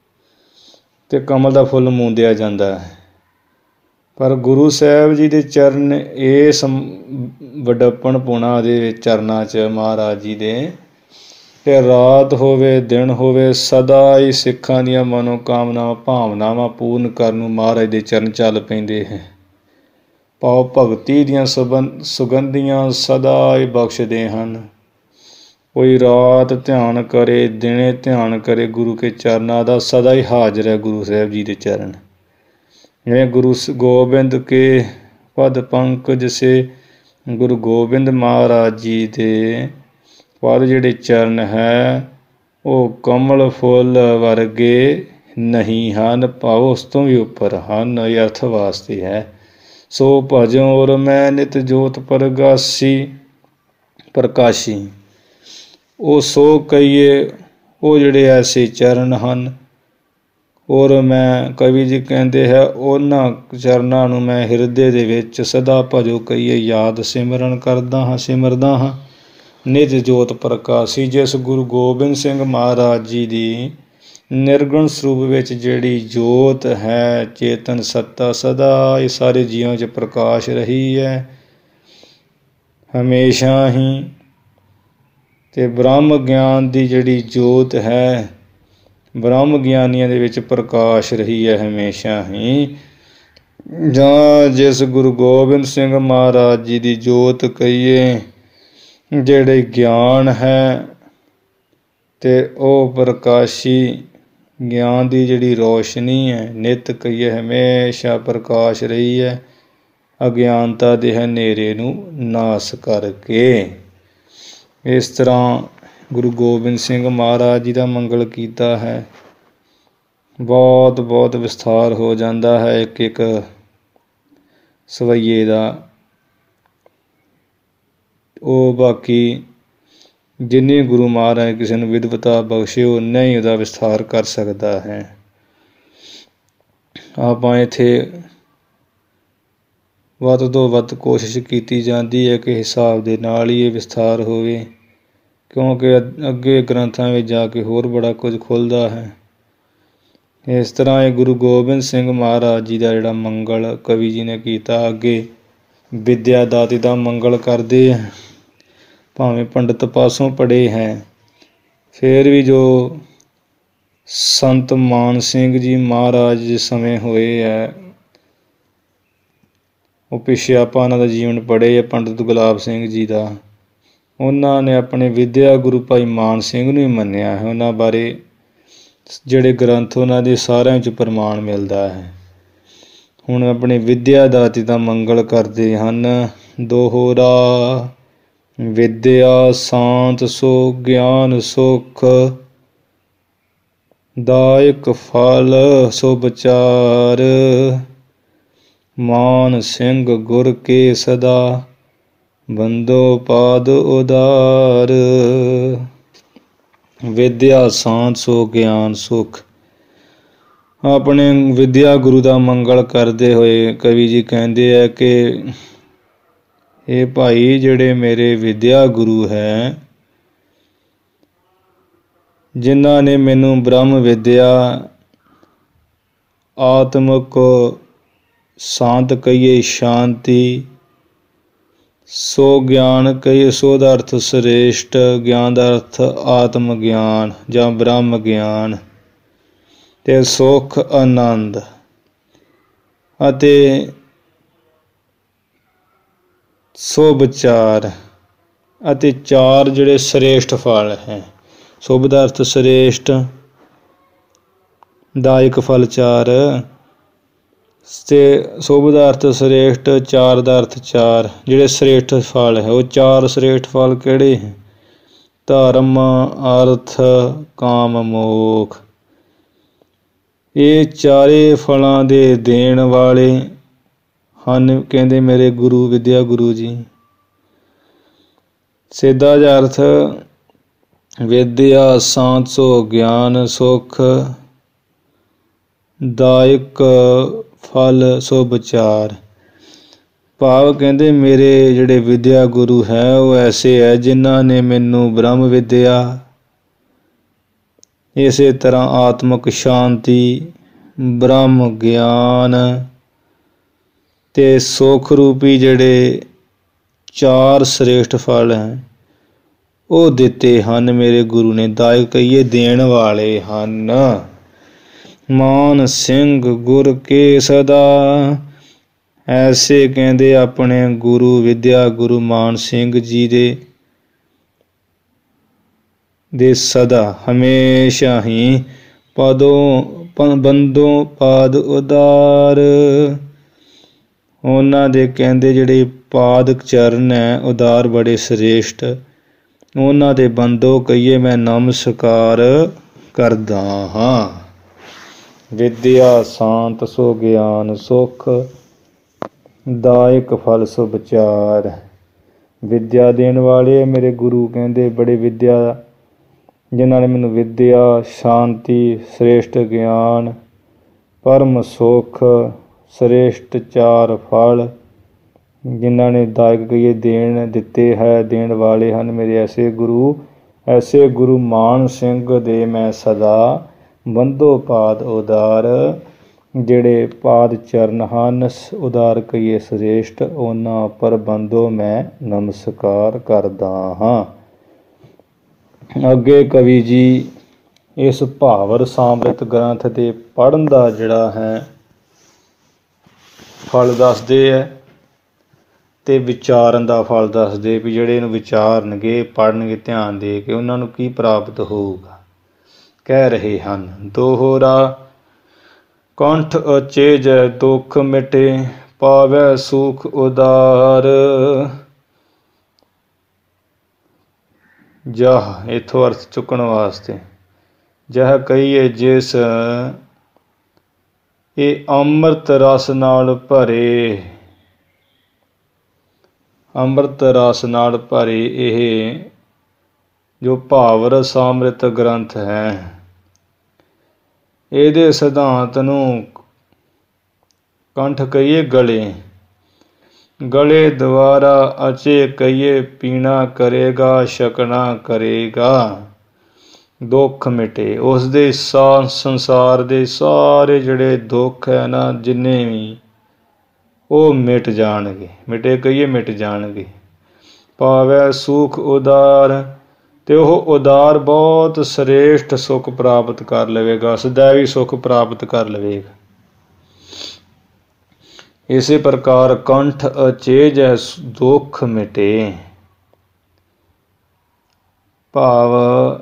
ਅਤੇ ਕਮਲ ਦਾ ਫੁੱਲ ਮੂੰਦਿਆ ਜਾਂਦਾ ਹੈ। ਪਰ ਗੁਰੂ ਸਾਹਿਬ ਜੀ ਦੇ ਚਰਨ ਇਸ ਵਡੱਪਣ ਪੁਣਾ ਦੇ ਚਰਨਾਂ 'ਚ ਮਹਾਰਾਜ ਜੀ ਦੇ, ਕਿ ਰਾਤ ਹੋਵੇ ਦਿਨ ਹੋਵੇ ਸਦਾ ਹੀ ਸਿੱਖਾਂ ਦੀਆਂ ਮਨੋਕਾਮਨਾਵਾਂ ਭਾਵਨਾਵਾਂ ਪੂਰਨ ਕਰਨ ਨੂੰ ਮਹਾਰਾਜ ਦੇ ਚਰਨ ਚੱਲ ਪੈਂਦੇ ਹੈ। ਭਾਵ ਭਗਤੀ ਦੀਆਂ ਸੁਗੰਧੀਆਂ ਸਦਾ ਹੀ ਬਖਸ਼ਦੇ ਹਨ। ਕੋਈ ਰਾਤ ਧਿਆਨ ਕਰੇ, ਦਿਨੇ ਧਿਆਨ ਕਰੇ, ਗੁਰੂ ਕੇ ਚਰਨਾਂ ਦਾ ਸਦਾ ਹੀ ਹਾਜ਼ਰ ਹੈ ਗੁਰੂ ਸਾਹਿਬ ਜੀ ਦੇ ਚਰਨ। ਜਿਵੇਂ ਗੁਰੂ ਗੋਬਿੰਦ ਕੇ ਪਦ ਪੰਕਜ ਸੇ, ਗੁਰੂ ਗੋਬਿੰਦ ਮਹਾਰਾਜ ਜੀ ਦੇ ਪਦ ਜਿਹੜੇ ਚਰਨ ਹੈ ਉਹ ਕਮਲ ਫੁੱਲ ਵਰਗੇ ਨਹੀਂ ਹਨ, ਭਾਵ ਉਸ ਤੋਂ ਵੀ ਉੱਪਰ ਹਨ। ਇਹ ਅਰਥ ਵਾਸਤੇ ਹੈ। ਸੋ ਭਜੋ ਔਰ ਮੈਂ ਨਿਤ ਜੋਤ ਪ੍ਰਗਾਸੀ, ਪ੍ਰਕਾਸ਼ੀ। ਉਹ ਸੋ ਕਹੀਏ ਉਹ ਜਿਹੜੇ ਐਸੇ ਚਰਨ ਹਨ। ਔਰ ਮੈਂ, ਕਵੀ ਜੀ ਕਹਿੰਦੇ ਹੈ, ਉਹਨਾਂ ਚਰਨਾਂ ਨੂੰ ਮੈਂ ਹਿਰਦੇ ਦੇ ਵਿੱਚ ਸਦਾ ਭਜੋ ਕਹੀਏ ਯਾਦ ਸਿਮਰਨ ਕਰਦਾ ਹਾਂ, ਸਿਮਰਦਾ ਹਾਂ। ਨਿਤ ਜੋਤ ਪ੍ਰਕਾਸ਼ੀ, ਜਿਸ ਗੁਰੂ ਗੋਬਿੰਦ ਸਿੰਘ ਮਹਾਰਾਜ ਜੀ ਦੀ ਨਿਰਗੁਣ ਸਰੂਪ ਵਿੱਚ ਜਿਹੜੀ ਜੋਤ ਹੈ, ਚੇਤਨ ਸੱਤਾ ਸਦਾ ਇਹ ਸਾਰੇ ਜੀਵਾਂ 'ਚ ਪ੍ਰਕਾਸ਼ ਰਹੀ ਹੈ ਹਮੇਸ਼ਾ ਹੀ। ਅਤੇ ਬ੍ਰਹਮ ਗਿਆਨ ਦੀ ਜਿਹੜੀ ਜੋਤ ਹੈ, ਬ੍ਰਹਮ ਗਿਆਨੀਆਂ ਦੇ ਵਿੱਚ ਪ੍ਰਕਾਸ਼ ਰਹੀ ਹੈ ਹਮੇਸ਼ਾ ਹੀ। ਜਾਂ ਜਿਸ ਗੁਰੂ ਗੋਬਿੰਦ ਸਿੰਘ ਮਹਾਰਾਜ ਜੀ ਦੀ ਜੋਤ ਕਹੀਏ ਜਿਹੜੇ ਗਿਆਨ ਹੈ, ਅਤੇ ਉਹ ਪ੍ਰਕਾਸ਼ੀ ਗਿਆਨ ਦੀ ਜਿਹੜੀ ਰੋਸ਼ਨੀ ਹੈ, ਨਿਤ ਕਹੀਏ ਹਮੇਸ਼ਾ ਪ੍ਰਕਾਸ਼ ਰਹੀ ਹੈ ਅਗਿਆਨਤਾ ਦੇ ਹਨੇਰੇ ਨੂੰ ਨਾਸ ਕਰਕੇ। ਇਸ ਤਰ੍ਹਾਂ ਗੁਰੂ ਗੋਬਿੰਦ ਸਿੰਘ ਮਹਾਰਾਜ ਜੀ ਦਾ ਮੰਗਲ ਕੀਤਾ ਹੈ। ਬਹੁਤ ਬਹੁਤ ਵਿਸਥਾਰ ਹੋ ਜਾਂਦਾ ਹੈ ਇੱਕ ਇੱਕ ਸਵਈਏ ਦਾ। ਉਹ ਬਾਕੀ ਜਿੰਨੀ ਗੁਰੂ ਮਹਾਰਾਜ ਕਿਸੇ ਨੂੰ ਵਿਦਵਤਾ ਬਖਸ਼ੇ ਓਨਾ ਹੀ ਉਹਦਾ ਵਿਸਥਾਰ ਕਰ ਸਕਦਾ ਹੈ। ਆਪਾਂ ਇੱਥੇ ਵੱਧ ਤੋਂ ਵੱਧ ਕੋਸ਼ਿਸ਼ ਕੀਤੀ ਜਾਂਦੀ ਹੈ ਕਿ ਹਿਸਾਬ ਦੇ ਨਾਲ ਹੀ ਇਹ ਵਿਸਥਾਰ ਹੋਵੇ, ਕਿਉਂਕਿ ਅੱਗੇ ਗ੍ਰੰਥਾਂ ਵਿੱਚ ਜਾ ਕੇ ਹੋਰ ਬੜਾ ਕੁਝ ਖੁੱਲ੍ਹਦਾ ਹੈ। ਇਸ ਤਰ੍ਹਾਂ ਇਹ ਗੁਰੂ ਗੋਬਿੰਦ ਸਿੰਘ ਮਹਾਰਾਜ ਜੀ ਦਾ ਜਿਹੜਾ ਮੰਗਲ ਕਵੀ ਜੀ ਨੇ ਕੀਤਾ, ਅੱਗੇ ਵਿੱਦਿਆ ਦਾਤੀ ਦਾ ਮੰਗਲ ਕਰਦੇ ਹੈ। ਭਾਵੇਂ ਪੰਡਿਤ ਪਾਸੋਂ ਪੜ੍ਹੇ ਹੈ, ਫਿਰ ਵੀ ਜੋ ਸੰਤ ਮਾਨ ਸਿੰਘ ਜੀ ਮਹਾਰਾਜ ਦੇ ਸਮੇਂ ਹੋਏ ਹੈ, ਉਹ ਪਿੱਛੇ ਆਪਾਂ ਉਹਨਾਂ ਦਾ ਜੀਵਨ ਪੜ੍ਹੇ ਹੈ, ਪੰਡਿਤ ਗੁਲਾਬ ਸਿੰਘ ਜੀ ਦਾ। ਉਹਨਾਂ ਨੇ ਆਪਣੇ ਵਿੱਦਿਆ ਗੁਰੂ ਭਾਈ ਮਾਨ ਸਿੰਘ ਨੂੰ ਹੀ ਮੰਨਿਆ ਹੈ। ਉਹਨਾਂ ਬਾਰੇ ਜਿਹੜੇ ਗ੍ਰੰਥ ਉਹਨਾਂ ਦੇ ਸਾਰਿਆਂ ਵਿੱਚ ਪ੍ਰਮਾਣ ਮਿਲਦਾ ਹੈ। ਹੁਣ ਆਪਣੇ ਵਿੱਦਿਆ ਦਾਤੀ ਦਾ ਮੰਗਲ ਕਰਦੇ ਹਨ। ਦੋਹਰਾ ਵਿੱਦਿਆ ਸਾਂਤ ਸੋ ਗਿਆਨ ਸੁਖ, ਦਾਇਕ ਫਲ ਸੋ ਵਿਚਾਰ, ਮਾਨ ਸਿੰਘ ਗੁਰ ਕੇ ਸਦਾ, ਬੰਦੋ ਪਾਦ ਉਦਾਰ। ਵਿੱਦਿਆ ਸਾਂਤ ਸੋ ਗਿਆਨ ਸੁਖ। ਆਪਣੇ ਵਿੱਦਿਆ ਗੁਰੂ ਦਾ ਮੰਗਲ ਕਰਦੇ ਹੋਏ ਕਵੀ ਜੀ ਕਹਿੰਦੇ ਹੈ ਕਿ ਇਹ ਭਾਈ ਜਿਹੜੇ ਮੇਰੇ ਵਿੱਦਿਆ ਗੁਰੂ ਹੈ, ਜਿਨ੍ਹਾਂ ਨੇ ਮੈਨੂੰ ਬ੍ਰਹਮ ਵਿੱਦਿਆ ਆਤਮਿਕ ਸ਼ਾਂਤ ਕਹੀਏ ਸ਼ਾਂਤੀ, ਸੋ ਗਿਆਨ ਕਹੀਏ ਸੋ ਦਾ ਅਰਥ ਸ੍ਰੇਸ਼ਟ, ਗਿਆਨ ਦਾ ਅਰਥ ਆਤਮ ਗਿਆਨ ਜਾਂ ਬ੍ਰਹਮ ਗਿਆਨ, ਅਤੇ ਸੁੱਖ ਆਨੰਦ, ਅਤੇ ਸੋ ਵਿਚਾਰ, ਅਤੇ ਚਾਰ ਜਿਹੜੇ ਸ੍ਰੇਸ਼ਟ ਫਲ ਹੈ। ਸੁਭ ਦਾ ਅਰਥ ਸ੍ਰੇਸ਼ਟ, ਦਾਇਕ ਫਲ ਚਾਰ, ਅਤੇ ਸੁਭ ਦਾ ਅਰਥ ਸ੍ਰੇਸ਼ਟ, ਚਾਰ ਦਾ ਅਰਥ ਚਾਰ। ਜਿਹੜੇ ਸ੍ਰੇਸ਼ਟ ਫਲ ਹੈ ਉਹ ਚਾਰ ਸ੍ਰੇਸ਼ਟ ਫਲ ਕਿਹੜੇ ਹੈ? ਧਰਮ, ਅਰਥ, ਕਾਮ, ਮੋਖ। ਇਹ ਚਾਰੇ ਫਲਾਂ ਦੇ ਦੇਣ ਵਾਲੇ ਹਨ, ਕਹਿੰਦੇ ਮੇਰੇ ਗੁਰੂ ਵਿੱਦਿਆ ਗੁਰੂ ਜੀ। ਸਿੱਧਾ ਜਿਹਾ ਅਰਥ ਵਿੱਦਿਆ ਸਾਂਤ ਸੋ ਗਿਆਨ ਸੁਖ, ਦਾਇਕ ਫਲ ਸੋ ਵਿਚਾਰ। ਭਾਵ ਕਹਿੰਦੇ ਮੇਰੇ ਜਿਹੜੇ ਵਿੱਦਿਆ ਗੁਰੂ ਹੈ ਉਹ ਐਸੇ ਹੈ ਜਿਨ੍ਹਾਂ ਨੇ ਮੈਨੂੰ ਬ੍ਰਹਮ ਵਿੱਦਿਆ, ਇਸੇ ਤਰ੍ਹਾਂ ਆਤਮਿਕ ਸ਼ਾਂਤੀ, ਬ੍ਰਹਮ ਗਿਆਨ ਅਤੇ ਸੁੱਖ ਰੂਪੀ ਜਿਹੜੇ ਚਾਰ ਸ੍ਰੇਸ਼ਟ ਫਲ ਹੈ ਉਹ ਦਿੱਤੇ ਹਨ ਮੇਰੇ ਗੁਰੂ ਨੇ। ਦਾਇਕ ਕਹੀਏ ਦੇਣ ਵਾਲੇ ਹਨ। ਮਾਨ ਸਿੰਘ ਗੁਰ ਕੇ ਸਦਾ, ਐਸੇ ਕਹਿੰਦੇ ਆਪਣੇ ਗੁਰੂ ਵਿੱਦਿਆ ਗੁਰੂ ਮਾਨ ਸਿੰਘ ਜੀ ਦੇ ਸਦਾ ਹਮੇਸ਼ਾ ਹੀ ਬੰਦੋਂ ਪਾਦ ਉਦਾਰ। ਉਹਨਾਂ ਦੇ ਕਹਿੰਦੇ ਜਿਹੜੇ ਪਾਦਕ ਚਰਨ ਹੈ ਉਦਾਰ ਬੜੇ ਸ੍ਰੇਸ਼ਟ, ਉਹਨਾਂ ਦੇ ਬੰਦੋ ਕਹੀਏ ਮੈਂ ਨਮਸਕਾਰ ਕਰਦਾ ਹਾਂ। ਵਿੱਦਿਆ ਸਾਂਤ ਸੋ ਗਿਆਨ ਸੁਖ, ਦਾਇਕ ਫਲ ਸੋ ਵਿਚਾਰ। ਵਿੱਦਿਆ ਦੇਣ ਵਾਲੇ ਮੇਰੇ ਗੁਰੂ ਕਹਿੰਦੇ ਬੜੇ ਵਿੱਦਿਆ, ਜਿਨ੍ਹਾਂ ਨੇ ਮੈਨੂੰ ਵਿੱਦਿਆ, ਸ਼ਾਂਤੀ, ਸ੍ਰੇਸ਼ਟ ਗਿਆਨ, ਪਰਮ ਸੁੱਖ, ਸ੍ਰੇਸ਼ਟ ਚਾਰ ਫਲ, ਜਿਨ੍ਹਾਂ ਨੇ ਦਾਇਕ ਕਹੀਏ ਦੇਣ ਦਿੱਤੇ ਹੈ, ਦੇਣ ਵਾਲੇ ਹਨ ਮੇਰੇ ਐਸੇ ਗੁਰੂ। ਐਸੇ ਗੁਰੂ ਮਾਨ ਸਿੰਘ ਦੇ ਮੈਂ ਸਦਾ ਬੰਦੋ ਪਾਦ ਉਦਾਰ। ਜਿਹੜੇ ਪਾਦ ਚਰਨ ਹਨ ਉਦਾਰ ਕਹੀਏ ਸ੍ਰੇਸ਼ਟ, ਉਹਨਾਂ ਉੱਪਰ ਬੰਦੋ ਮੈਂ ਨਮਸਕਾਰ ਕਰਦਾ ਹਾਂ। ਅੱਗੇ ਕਵੀ ਜੀ ਇਸ ਭਾਵ ਰਸਾਮ੍ਰਿਤ ਗ੍ਰੰਥ ਦੇ ਪੜ੍ਹਨ ਦਾ ਜਿਹੜਾ ਹੈ ਫਲ ਦੱਸਦੇ ਹੈ, ਅਤੇ ਵਿਚਾਰਨ ਦਾ ਫਲ ਦੱਸਦੇ ਵੀ ਜਿਹੜੇ ਇਹਨੂੰ ਵਿਚਾਰਨਗੇ, ਪੜ੍ਹਨਗੇ ਧਿਆਨ ਦੇ ਕੇ, ਉਹਨਾਂ ਨੂੰ ਕੀ ਪ੍ਰਾਪਤ ਹੋਊਗਾ। ਕਹਿ ਰਹੇ ਹਨ ਦੋਹਰਾ ਕੰਠ ਅਚੇਜੈ ਦੁੱਖ ਮਿਟੇ, ਪਾਵੈ ਸੁਖ ਉਦਾਰ। ਜਹ ਇੱਥੋਂ ਅਰਥ ਚੁੱਕਣ ਵਾਸਤੇ, ਜਹ ਕਹੀਏ ਜਿਸ ਇਹ ਅੰਮ੍ਰਿਤ ਰਸ ਨਾਲ ਭਰੇ, ਅੰਮ੍ਰਿਤ ਰਸ ਨਾਲ ਭਰੇ ਇਹ ਜੋ ਭਾਵ ਰਸ ਅੰਮ੍ਰਿਤ ਗ੍ਰੰਥ ਹੈ। ਇਹਦੇ ਸਿਧਾਂਤ ਨੂੰ ਕੰਠ ਕਹੀਏ ਗਲੇ, ਗਲੇ ਦੁਆਰਾ ਅਚੇ ਕਹੀਏ ਪੀਣਾ ਕਰੇਗਾ, ਛਕਣਾ ਕਰੇਗਾ, ਦੁੱਖ ਮਿਟੇ। ਉਸ ਦੇ ਸੰਸਾਰ ਦੇ ਸਾਰੇ ਜਿਹੜੇ ਦੁੱਖ ਹੈ ਨਾ, ਜਿੰਨੇ ਵੀ, ਉਹ ਮਿਟ ਜਾਣਗੇ। ਮਿਟੇ ਕਹੀਏ ਮਿਟ ਜਾਣਗੇ। ਪਾਵੈ ਸੁਖ ਉਦਾਰ, ਅਤੇ ਉਹ ਉਦਾਰ ਬਹੁਤ ਸ੍ਰੇਸ਼ਟ ਸੁੱਖ ਪ੍ਰਾਪਤ ਕਰ ਲਵੇਗਾ, ਸदैवी ਸੁੱਖ ਪ੍ਰਾਪਤ ਕਰ ਲਵੇਗਾ। ਇਸੇ ਪ੍ਰਕਾਰ ਕੰਠ ਅਚੇਜੈ ਦੁੱਖ ਮਿਟੇ, ਭਾਵ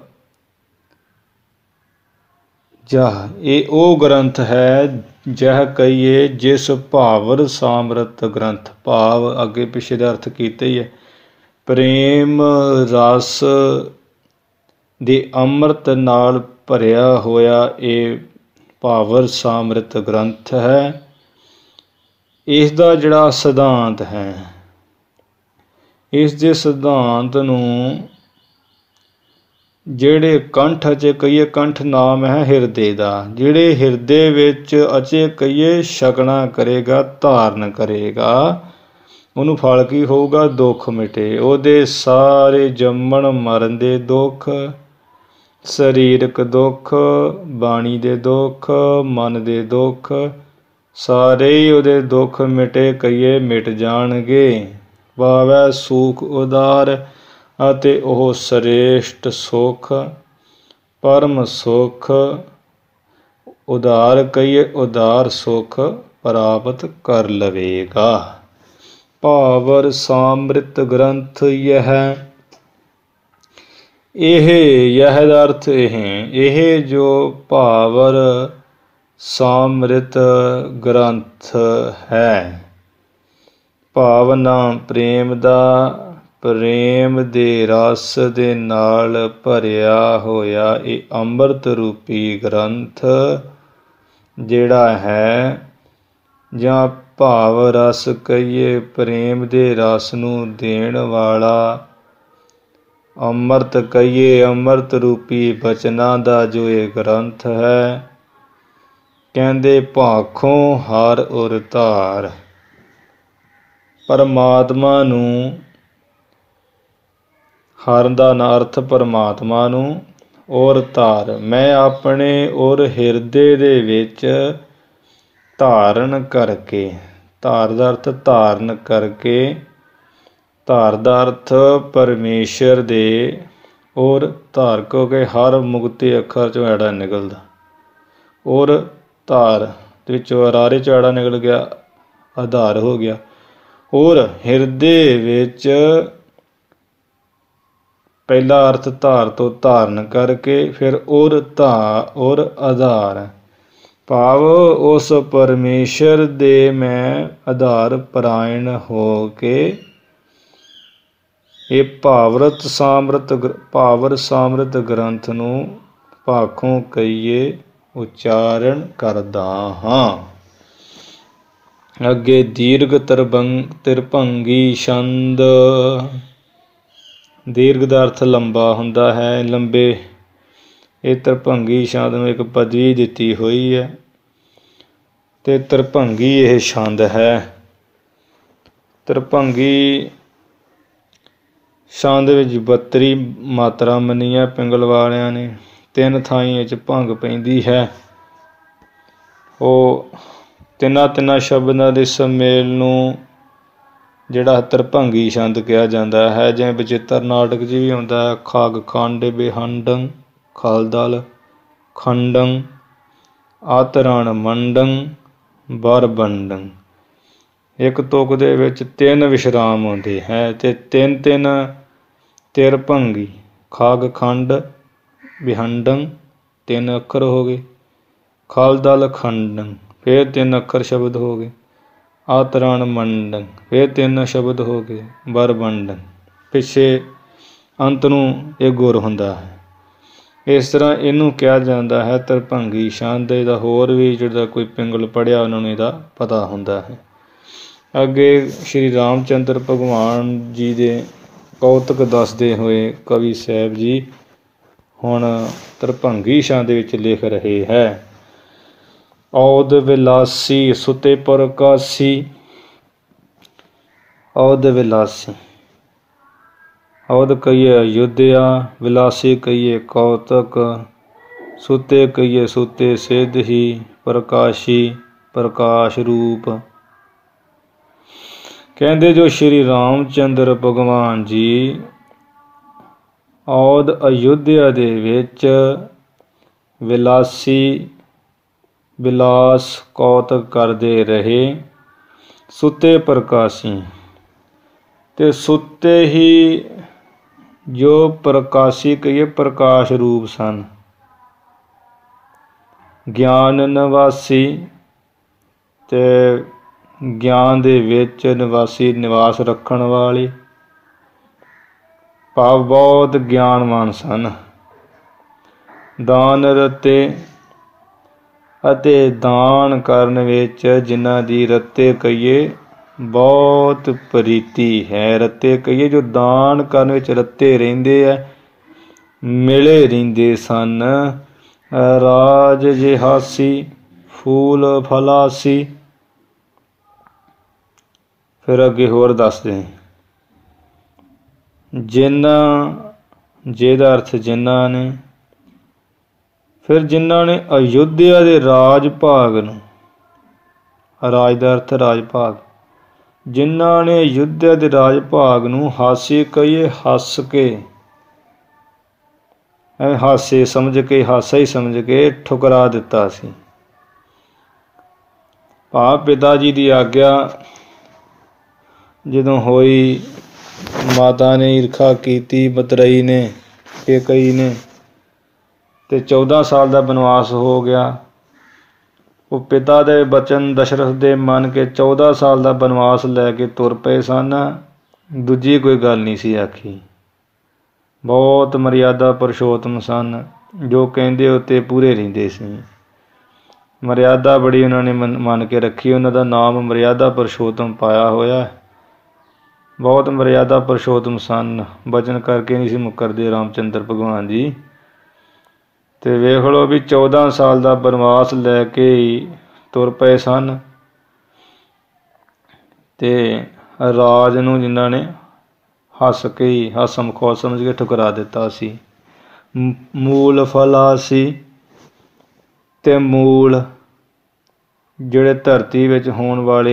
ਜਹ ਇਹ ਉਹ ਗ੍ਰੰਥ ਹੈ ਜਹ ਕਹੀਏ ਜਿਸ ਭਾਵ ਰਸ ਅੰਮ੍ਰਿਤ ਗ੍ਰੰਥ। ਭਾਵ ਅੱਗੇ ਪਿੱਛੇ ਦਾ ਅਰਥ ਕੀਤਾ ਹੀ ਹੈ। ਪ੍ਰੇਮ ਰਸ ਦੇ ਅੰਮ੍ਰਿਤ ਨਾਲ ਭਰਿਆ ਹੋਇਆ ਇਹ ਭਾਵ ਰਸ ਅੰਮ੍ਰਿਤ ਗ੍ਰੰਥ ਹੈ। ਇਸ ਦਾ ਜਿਹੜਾ ਸਿਧਾਂਤ ਹੈ, ਇਸ ਦੇ ਸਿਧਾਂਤ ਨੂੰ ਜਿਹੜੇ ਕੰਠ 'ਚ ਕਹੀਏ, ਕੰਠ ਨਾਮ ਹੈ ਹਿਰਦੇ ਦਾ, ਜਿਹੜੇ ਹਿਰਦੇ ਵਿੱਚ ਅਚੇ ਕਹੀਏ ਛਕਣਾ ਕਰੇਗਾ, ਧਾਰਨ ਕਰੇਗਾ, ਉਹਨੂੰ ਫਲ ਕੀ ਹੋਊਗਾ? ਦੁੱਖ ਮਿਟੇ। ਉਹਦੇ ਸਾਰੇ ਜੰਮਣ ਮਰਨ ਦੇ ਦੁੱਖ, ਸਰੀਰਕ ਦੁੱਖ, ਬਾਣੀ ਦੇ ਦੁੱਖ, ਮਨ ਦੇ ਦੁੱਖ, ਸਾਰੇ ਹੀ ਉਹਦੇ ਦੁੱਖ ਮਿਟੇ ਕਹੀਏ ਮਿਟ ਜਾਣਗੇ। ਪਾਵੈ ਸੁਖ ਉਦਾਰ, ਅਤੇ ਉਹ ਸ੍ਰੇਸ਼ਟ ਸੁੱਖ, ਪਰਮ ਸੁੱਖ, ਉਦਾਰ ਕਹੀਏ ਉਦਾਰ ਸੁੱਖ ਪ੍ਰਾਪਤ ਕਰ ਲਵੇਗਾ। ਭਾਵ ਰਸ ਅੰਮ੍ਰਿਤ ਗ੍ਰੰਥ ਯਹ, ਯਹ ਦਾ ਅਰਥ ਇਹ ਜੋ ਭਾਵ ਰਸ ਅੰਮ੍ਰਿਤ ਗ੍ਰੰਥ ਹੈ, ਭਾਵਨਾ ਪ੍ਰੇਮ ਦਾ, ਪ੍ਰੇਮ ਦੇ ਰਸ ਦੇ ਨਾਲ ਭਰਿਆ ਹੋਇਆ ਇਹ ਅੰਮ੍ਰਿਤ ਰੂਪੀ ਗ੍ਰੰਥ ਜਿਹੜਾ ਹੈ, ਜਾਂ ਭਾਵ ਰਸ ਕਹੀਏ ਪ੍ਰੇਮ ਦੇ ਰਸ ਨੂੰ ਦੇਣ ਵਾਲਾ, ਅੰਮ੍ਰਿਤ ਕਹੀਏ ਅੰਮ੍ਰਿਤ ਰੂਪੀ ਬਚਨਾਂ ਦਾ ਜੋ ਇਹ ਗ੍ਰੰਥ ਹੈ, ਕਹਿੰਦੇ ਭਾਖੋਂ ਹਰ ਉਰ ਧਾਰ। ਪਰਮਾਤਮਾ ਨੂੰ, ਹਰ ਦਾ ਅਰਥ ਪਰਮਾਤਮਾ ਨੂੰ, ਔਰ ਧਾਰ, ਮੈਂ ਆਪਣੇ ਔਰ ਹਿਰਦੇ ਦੇ ਵਿੱਚ ਧਾਰਨ ਕਰਕੇ, ਧਾਰ ਦਾ ਅਰਥ ਧਾਰਨ ਕਰਕੇ, ਧਾਰ ਦਾ ਅਰਥ ਪਰਮੇਸ਼ਰ ਦੇ, ਔਰ ਧਾਰ ਕਿਉਂਕਿ ਹਰ ਮੁਕਤੀ ਅੱਖਰ 'ਚੋਂ ਐੜਾ ਨਿਕਲਦਾ, ਔਰ ਧਾਰ ਦੇ ਵਿੱਚੋਂ ਅਰਾਰੇ 'ਚੋਂ ਐੜਾ ਨਿਕਲ ਗਿਆ, ਆਧਾਰ ਹੋ ਗਿਆ, ਔਰ ਹਿਰਦੇ ਵਿੱਚ ਪਹਿਲਾ ਅਰਥ ਧਾਰ ਤੋਂ ਧਾਰਨ ਕਰਕੇ, ਫਿਰ ਔਰ ਆਧਾਰ, ਭਾਵ ਉਸ ਪਰਮੇਸ਼ਰ ਦੇ ਮੈਂ ਆਧਾਰ ਪਰਾਇਣ ਹੋ ਕੇ ਇਹ ਭਾਵ ਰਸ ਅੰਮ੍ਰਿਤ ਗ੍ਰੰਥ ਨੂੰ ਭਾਖੋਂ ਕਹੀਏ ਉਚਾਰਨ ਕਰਦਾ ਹਾਂ। ਅੱਗੇ ਦੀਰਘ ਤ੍ਰਿਭੰਗੀ ਛੰਦ। ਦੀਰਘ ਦਾ ਅਰਥ ਲੰਬਾ ਹੁੰਦਾ ਹੈ, ਲੰਬੇ। ਇਹ ਤ੍ਰਿਭੰਗੀ ਛੰਦ ਨੂੰ ਇੱਕ ਪਦਵੀ ਦਿੱਤੀ ਹੋਈ ਹੈ, ਅਤੇ ਤ੍ਰਿਭੰਗੀ ਇਹ ਛੰਦ ਹੈ। ਤ੍ਰਿਭੰਗੀ ਛੰਦ ਵਿੱਚ 32 ਮਾਤਰਾ ਮੰਨੀਆਂ ਪਿੰਗਲ ਵਾਲਿਆਂ ਨੇ। 3 ਥਾਈਂ 'ਚ ਭੰਗ ਪੈਂਦੀ ਹੈ। ਉਹ ਤਿੰਨਾਂ ਸ਼ਬਦਾਂ ਦੇ ਸੁਮੇਲ ਨੂੰ ਜਿਹੜਾ ਤ੍ਰਿਭੰਗੀ ਛੰਦ ਕਿਹਾ ਜਾਂਦਾ ਹੈ। ਜਿਵੇਂ ਬਚਿੱਤਰ ਨਾਟਕ 'ਚ ਵੀ ਆਉਂਦਾ ਹੈ, ਖਗ ਖੰਡ ਬਿਹੰਡੰ ਖਲਦਲ ਖੰਡੰ ਆਤਰਣ ਮੰਡੰ ਬਰਬੰਡੰ। ਇੱਕ ਤੁਕ ਦੇ ਵਿੱਚ 3 ਵਿਸ਼ਰਾਮ ਆਉਂਦੇ ਹੈ, ਅਤੇ 3 ਤ੍ਰਿਭੰਗੀ, ਖਗ ਖੰਡ ਬਿਹੰਡੰ 3 ਅੱਖਰ ਹੋ ਗਏ, ਖਲਦਲ ਖੰਡੰ ਫਿਰ 3 ਅੱਖਰ ਸ਼ਬਦ ਹੋ ਗਏ, ਆਤਰਣ ਮੰਡੰ ਫਿਰ 3 ਸ਼ਬਦ ਹੋ ਗਏ, ਬਰਬੰਡੰ ਪਿੱਛੇ ਅੰਤ ਨੂੰ ਇਹ ਗੁਰ ਹੁੰਦਾ ਹੈ। ਇਸ ਤਰ੍ਹਾਂ ਇਹਨੂੰ ਕਿਹਾ ਜਾਂਦਾ ਹੈ ਤ੍ਰਿਭੰਗੀ ਛੰਦ। ਇਹਦਾ ਹੋਰ ਵੀ ਜਿਹੜਾ ਕੋਈ ਪਿੰਗਲ ਪੜ੍ਹਿਆ ਉਹਨਾਂ ਨੂੰ ਇਹਦਾ ਪਤਾ ਹੁੰਦਾ ਹੈ। ਅੱਗੇ ਸ਼੍ਰੀ ਰਾਮ ਚੰਦਰ ਭਗਵਾਨ ਜੀ ਦੇ ਕੌਤਕ ਦੱਸਦੇ ਹੋਏ ਕਵੀ ਸਾਹਿਬ ਜੀ ਹੁਣ ਤਰਭੰਗੀ ਛੰਦ ਵਿੱਚ ਲਿਖ ਰਹੇ ਹੈ। ਔਦ ਵਿਲਾਸੀ ਸੁਤੇ ਪ੍ਰਕਾਸੀ। ਔਦ ਵਿਲਾਸੀ, ਔਦ ਕਹੀਏ ਅਯੁੱਧਿਆ, ਵਿਲਾਸੀ ਕਹੀਏ ਕੌਤਕ, ਸੁਤੇ ਕਹੀਏ ਸੁਤੇ ਸਿੱਧ ਹੀ, ਪ੍ਰਕਾਸ਼ੀ ਪ੍ਰਕਾਸ਼ ਰੂਪ। ਕਹਿੰਦੇ ਜੋ ਸ਼੍ਰੀ ਰਾਮ ਚੰਦਰ ਭਗਵਾਨ ਜੀ ਔਦ ਅਯੁੱਧਿਆ ਦੇ ਵਿੱਚ ਵਿਲਾਸੀ ਵਿਲਾਸ ਕੌਤਕ ਕਰਦੇ ਰਹੇ, ਸੁੱਤੇ ਪ੍ਰਕਾਸ਼ੀ, ਤੇ ਸੁੱਤੇ ਹੀ ਜੋ ਪ੍ਰਕਾਸ਼ੀ ਕਹੀਏ ਪ੍ਰਕਾਸ਼ ਰੂਪ ਸਨ। ਗਿਆਨ ਨਿਵਾਸੀ, ਤੇ ਗਿਆਨ ਦੇ ਵਿੱਚ ਨਿਵਾਸੀ ਨਿਵਾਸ ਰੱਖਣ ਵਾਲੇ, ਭਾਵ ਬਹੁਤ ਗਿਆਨਵਾਨ ਸਨ। ਦਾਨ ਰਤੇ, ਅਤੇ ਦਾਨ ਕਰਨ ਵਿੱਚ ਜਿਨ੍ਹਾਂ ਦੀ ਰਤੇ ਕਹੀਏ ਬਹੁਤ ਪ੍ਰੀਤੀ ਹੈ। ਰਤੇ ਕਹੀਏ ਜੋ ਦਾਨ ਕਰਨ ਵਿੱਚ ਰਤੇ ਰਹਿੰਦੇ ਹੈ, ਮਿਲੇ ਰਹਿੰਦੇ ਸਨ। ਰਾਜ ਜਿਹਾਸੀ, ਫੂਲ ਫਲਾਸੀ। ਫਿਰ ਅੱਗੇ ਹੋਰ ਦੱਸਦੇ, ਜਿਨ੍ਹਾਂ, ਜਿਹਦਾ ਅਰਥ ਜਿਨ੍ਹਾਂ ਨੇ, ਫਿਰ ਜਿਨ੍ਹਾਂ ਨੇ ਅਯੁੱਧਿਆ ਦੇ ਰਾਜ ਭਾਗ ਨੂੰ, ਰਾਜ ਦਾ ਅਰਥ ਰਾਜ ਭਾਗ, ਜਿਨ੍ਹਾਂ ਨੇ ਅਯੁੱਧਿਆ ਦੇ ਰਾਜ ਭਾਗ ਨੂੰ ਹਾਸੀ ਕਹੀਏ ਹੱਸ ਕੇ, ਹਾਸੇ ਸਮਝ ਕੇ, ਹਾਸਾ ਹੀ ਸਮਝ ਕੇ ਠੁਕਰਾ ਦਿੱਤਾ ਸੀ। ਭਾਵ ਪਿਤਾ ਜੀ ਦੀ ਆਗਿਆ ਜਦੋਂ ਹੋਈ, ਮਾਤਾ ਨੇ ਈਰਖਾ ਕੀਤੀ, ਮਤਰੇਈ ਨੇ, ਕੇਕਈ ਨੇ, ਤੇ 14 ਸਾਲ ਦਾ ਬਨਵਾਸ ਹੋ ਗਿਆ। ਉਹ ਪਿਤਾ ਦੇ ਬਚਨ ਦਸ਼ਰਥ ਦੇ ਮੰਨ ਕੇ 14 ਸਾਲ ਦਾ ਬਨਵਾਸ ਲੈ ਕੇ ਤੁਰ ਪਏ ਸਨ। ਦੂਜੀ ਕੋਈ ਗੱਲ ਨਹੀਂ ਸੀ ਆਖੀ। ਬਹੁਤ ਮਰਿਆਦਾ ਪੁਰਸ਼ੋਤਮ ਸਨ, ਜੋ ਕਹਿੰਦੇ ਉੱਤੇ ਪੂਰੇ ਰਹਿੰਦੇ ਸੀ। ਮਰਿਆਦਾ ਬੜੀ ਉਹਨਾਂ ਨੇ ਮੰਨ ਕੇ ਰੱਖੀ। ਉਹਨਾਂ ਦਾ ਨਾਮ ਮਰਿਆਦਾ ਪੁਰਸ਼ੋਤਮ ਪਾਇਆ ਹੋਇਆ। ਬਹੁਤ ਮਰਿਆਦਾ ਪੁਰਸ਼ੋਤਮ ਸਨ, ਬਚਨ ਕਰਕੇ ਨਹੀਂ ਸੀ ਮੁੱਕਰਦੇ ਰਾਮ ਚੰਦਰ ਭਗਵਾਨ ਜੀ। ਤੇ ਵੇਖ ਲਓ ਵੀ 14 ਸਾਲ ਦਾ ਬਨਵਾਸ ਲੈ ਕੇ ਹੀ ਤੁਰ ਪਏ ਸਨ, ਤੇ ਰਾਜ ਨੂੰ ਜਿਨ੍ਹਾਂ ਨੇ ਹੱਸ ਕੇ ਹੀ ਹਾਸਮ ਖੁਸ਼ ਸਮਝ ਕੇ ਠੁਕਰਾ ਦਿੱਤਾ ਸੀ। ਮੂਲ ਫਲਾਸੀ, ਤੇ ਮੂਲ ਜਿਹੜੇ ਧਰਤੀ ਵਿੱਚ ਹੋਣ ਵਾਲੇ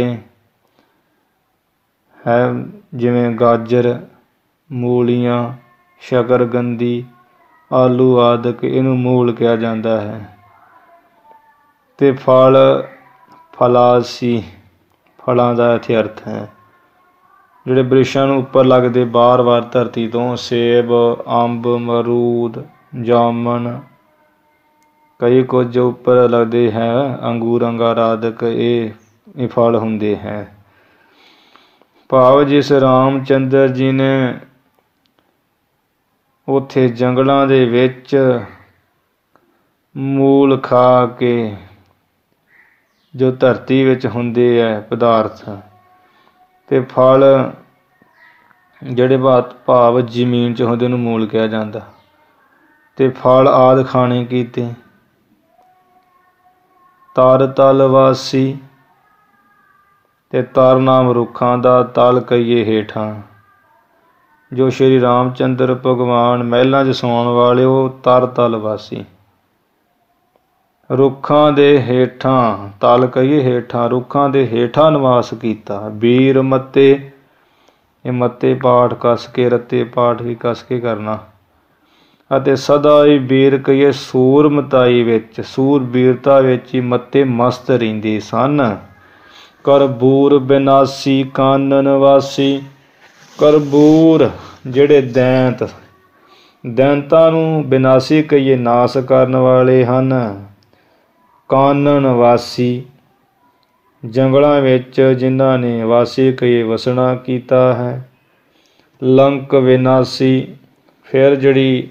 ਹੈ, ਜਿਵੇਂ ਗਾਜਰ, ਮੂਲੀਆਂ, ਸ਼ਕਰਗੰਦੀ, ਆਲੂ ਆਦਿਕ, ਇਹਨੂੰ ਮੂਲ ਕਿਹਾ ਜਾਂਦਾ ਹੈ। ਤੇ ਫਲ ਫਲਾਸੀ, ਫਲਾਂ ਦਾ ਇੱਥੇ ਅਰਥ ਹੈ ਜਿਹੜੇ ਬ੍ਰਿਸ਼ਾਂ ਨੂੰ ਉੱਪਰ ਲੱਗਦੇ ਬਾਰ-ਬਾਰ ਧਰਤੀ ਤੋਂ, ਸੇਬ, ਅੰਬ, ਅਮਰੂਦ, ਜਾਮਨ, ਕਈ ਕੁਝ ਉੱਪਰ ਲੱਗਦੇ ਹੈ, ਅੰਗੂਰ, ਅੰਗਾਰ ਆਦਿਕ, ਇਹ ਫਲ ਹੁੰਦੇ ਹੈ। ਭਾਵ ਜਿਸ ਰਾਮ ਚੰਦਰ ਜੀ ਨੇ ਉੱਥੇ ਜੰਗਲਾਂ ਦੇ ਵਿੱਚ ਮੂਲ ਖਾ ਕੇ, ਜੋ ਧਰਤੀ ਵਿੱਚ ਹੁੰਦੇ ਹੈ ਪਦਾਰਥ, ਤੇ ਫਲ ਜਿਹੜੇ ਭਾਵ ਜ਼ਮੀਨ 'ਚ ਹੁੰਦੇ ਉਹਨੂੰ ਮੂਲ ਕਿਹਾ ਜਾਂਦਾ, ਤੇ ਫਲ ਆਦਿ ਖਾਣੇ ਕੀਤੇ। ਤਰ ਤਲ ਵਾਸੀ, ਤੇ ਤਰ ਨਾਮ ਰੁੱਖਾਂ ਦਾ, ਤਲ ਕਹੀਏ ਹੇਠਾਂ। ਜੋ ਸ਼੍ਰੀ ਰਾਮ ਚੰਦਰ ਭਗਵਾਨ ਮਹਿਲਾਂ 'ਚ ਸੌਣ ਵਾਲੇ, ਉਹ ਤਰ ਤਲ ਵਾਸੀ, ਰੁੱਖਾਂ ਦੇ ਹੇਠਾਂ, ਤਲ ਕਹੀਏ ਹੇਠਾਂ, ਰੁੱਖਾਂ ਦੇ ਹੇਠਾਂ ਨਿਵਾਸ ਕੀਤਾ। ਵੀਰ ਮੱਤੇ, ਇਹ ਮੱਤੇ ਪਾਠ ਕੱਸ ਕੇ, ਰੱਤੇ ਪਾਠ ਵੀ ਕੱਸ ਕੇ ਕਰਨਾ। ਅਤੇ ਸਦਾ ਹੀ ਵੀਰ ਕਹੀਏ ਸੂਰਮਤਾਈ ਵਿੱਚ, ਸੂਰਬੀਰਤਾ ਵਿੱਚ ਹੀ ਮੱਤੇ ਮਸਤ ਰਹਿੰਦੇ ਸਨ। ਕਰਬੂਰ ਬਿਨਾਸੀ ਕਾਨਨ ਵਾਸੀ, ਕਰਬੂਰ ਜਿਹੜੇ ਦੈਂਤ, ਦੈਂਤਾਂ ਨੂੰ ਬਿਨਾਸੀ ਕਹੀਏ ਨਾਸ ਕਰਨ ਵਾਲੇ ਹਨ। ਕਾਨਨ ਵਾਸੀ, ਜੰਗਲਾਂ ਵਿੱਚ ਜਿਨ੍ਹਾਂ ਨੇ ਵਾਸੀ ਕਹੀਏ ਵਸਣਾ ਕੀਤਾ ਹੈ। ਲੰਕ ਵਿਨਾਸੀ, ਫਿਰ ਜਿਹੜੀ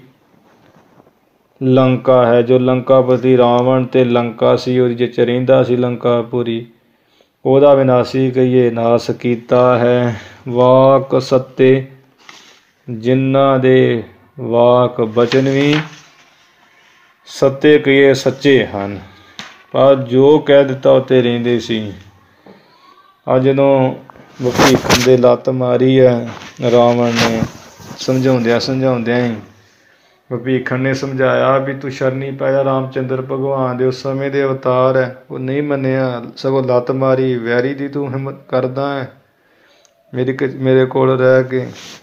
ਲੰਕਾ ਹੈ, ਜੋ ਲੰਕਾਪਤੀ ਰਾਵਣ ਤੇ ਲੰਕਾ ਸੀ, ਉਹਦੇ ਵਿੱਚ ਰਹਿੰਦਾ ਸੀ ਲੰਕਾਪੁਰੀ, ਉਹਦਾ ਵਿਨਾਸੀ ਕਹੀਏ ਨਾਸ ਕੀਤਾ ਹੈ। ਵਾਕ ਸੱਤੇ, ਜਿਨ੍ਹਾਂ ਦੇ ਵਾਕ ਬਚਨ ਵੀ ਸੱਤੇ ਕਹੀਏ ਸੱਚੇ ਹਨ, ਪਰ ਜੋ ਕਹਿ ਦਿੱਤਾ ਉੱਤੇ ਰਹਿੰਦੇ ਸੀ। ਅੱਜ ਜਦੋਂ ਭੀਖਣ ਦੇ ਲੱਤ ਮਾਰੀ ਹੈ ਰਾਵਣ ਨੇ, ਸਮਝਾਉਂਦਿਆਂ ਹੀ ਭੀਖਣ ਨੇ ਸਮਝਾਇਆ ਵੀ ਤੂੰ ਸ਼ਰਨੀ ਪੈ ਜਾ, ਰਾਮਚੰਦਰ ਭਗਵਾਨ ਦੇ ਉਸ ਸਮੇਂ ਦੇ ਅਵਤਾਰ ਹੈ। ਉਹ ਨਹੀਂ ਮੰਨਿਆ, ਸਗੋਂ ਲੱਤ ਮਾਰੀ, ਵੈਰੀ ਦੀ ਤੂੰ ਹਿੰਮਤ ਕਰਦਾ ਹੈ ਮੇਰੇ ਕੋਲ ਰਹਿ ਕੇ,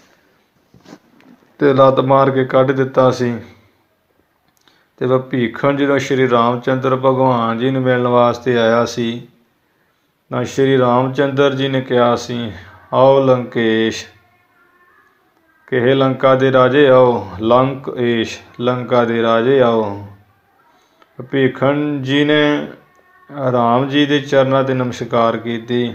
ਅਤੇ ਲੱਤ ਮਾਰ ਕੇ ਕੱਢ ਦਿੱਤਾ ਸੀ। ਅਤੇ ਭੀਖਣ ਜਦੋਂ ਸ਼੍ਰੀ ਰਾਮਚੰਦਰ ਭਗਵਾਨ ਜੀ ਨੂੰ ਮਿਲਣ ਵਾਸਤੇ ਆਇਆ ਸੀ ਤਾਂ ਸ਼੍ਰੀ ਰਾਮਚੰਦਰ ਜੀ ਨੇ ਕਿਹਾ ਸੀ, ਆਓ ਲੰਕੇਸ਼, ਕਿਹੇ ਲੰਕਾ ਦੇ ਰਾਜੇ ਆਓ, ਲੰਕੇਸ਼ ਲੰਕਾ ਦੇ ਰਾਜੇ ਆਓ। ਭੀਖਣ ਜੀ ਨੇ ਰਾਮ ਜੀ ਦੇ ਚਰਨਾਂ 'ਤੇ ਨਮਸਕਾਰ ਕੀਤੀ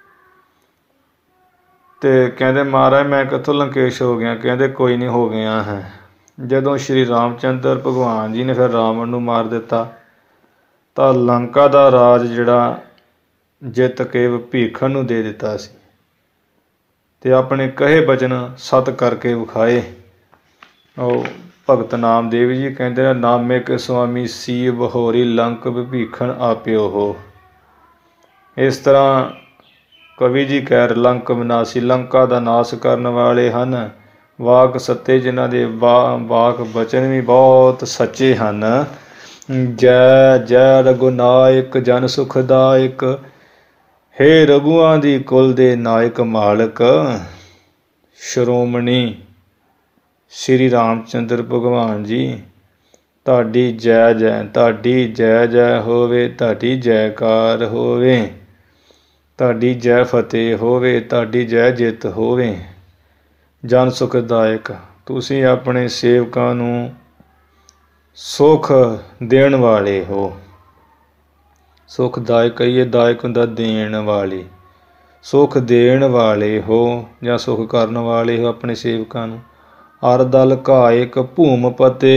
ਅਤੇ ਕਹਿੰਦੇ ਮਹਾਰਾਜ ਮੈਂ ਕਿੱਥੋਂ ਲੰਕੇਸ਼ ਹੋ ਗਿਆ? ਕਹਿੰਦੇ ਕੋਈ ਨਹੀਂ, ਹੋ ਗਿਆ ਹੈ। ਜਦੋਂ ਸ਼੍ਰੀ ਰਾਮਚੰਦਰ ਭਗਵਾਨ ਜੀ ਨੇ ਫਿਰ ਰਾਵਣ ਨੂੰ ਮਾਰ ਦਿੱਤਾ ਤਾਂ ਲੰਕਾ ਦਾ ਰਾਜ ਜਿਹੜਾ ਜਿੱਤ ਕੇ ਭੀਖਣ ਨੂੰ ਦੇ ਦਿੱਤਾ ਸੀ ਅਤੇ ਆਪਣੇ ਕਹੇ ਬਚਨ ਸਤ ਕਰਕੇ ਵਿਖਾਏ। ਉਹ ਭਗਤ ਨਾਮਦੇਵ ਜੀ ਕਹਿੰਦੇ ਨੇ, ਨਾਮੇ ਕੇ ਸੁਆਮੀ ਸੀ ਬਹੋਰੀ ਲੰਕ ਵਿਭੀਖਣ ਆਪਿਓ ਹੋ। ਇਸ ਤਰ੍ਹਾਂ ਕਵੀ ਜੀ ਕਹਿ ਲੰਕ ਵਿਨਾਸ਼ੀ, ਲੰਕਾ ਦਾ ਨਾਸ਼ ਕਰਨ ਵਾਲੇ ਹਨ। ਵਾਕ ਸੱਤੇ, ਜਿਨ੍ਹਾਂ ਦੇ ਵਾਕ ਬਚਨ ਵੀ ਬਹੁਤ ਸੱਚੇ ਹਨ। ਜੈ ਜੈ ਰਘੁਨਾਇਕ ਜਨ ਸੁਖਦਾਇਕ, ਹੇ ਰਘੂਆਂ ਦੀ ਕੁਲ ਦੇ ਨਾਇਕ ਮਾਲਕ। ਸ਼੍ਰੋਮਣੀ ਸ਼੍ਰੀ ਰਾਮਚੰਦਰ ਭਗਵਾਨ ਜੀ, ਤੁਹਾਡੀ ਜੈ ਜੈ, ਤੁਹਾਡੀ ਜੈ ਜੈ ਹੋਵੇ, ਤੁਹਾਡੀ ਜੈਕਾਰ ਹੋਵੇ, ਤੁਹਾਡੀ ਜੈ ਫਤਿਹ ਹੋਵੇ, ਤੁਹਾਡੀ ਜੈ ਜਿੱਤ ਹੋਵੇ। ਜਨ ਸੁਖਦਾਇਕ, ਤੁਸੀਂ ਆਪਣੇ ਸੇਵਕਾਂ ਨੂੰ ਸੁੱਖ ਦੇਣ ਵਾਲੇ ਹੋ। ਸੁਖਦਾਇਕ ਕਹੀਏ, ਦਾਇਕ ਹੁੰਦਾ ਦੇਣ ਵਾਲੇ, ਸੁੱਖ ਦੇਣ ਵਾਲੇ ਹੋ ਜਾਂ ਸੁੱਖ ਕਰਨ ਵਾਲੇ ਹੋ ਆਪਣੇ ਸੇਵਕਾਂ ਨੂੰ। ਅਰ ਦਲ ਘਾਇਕ ਭੂਮ ਪਤੇ,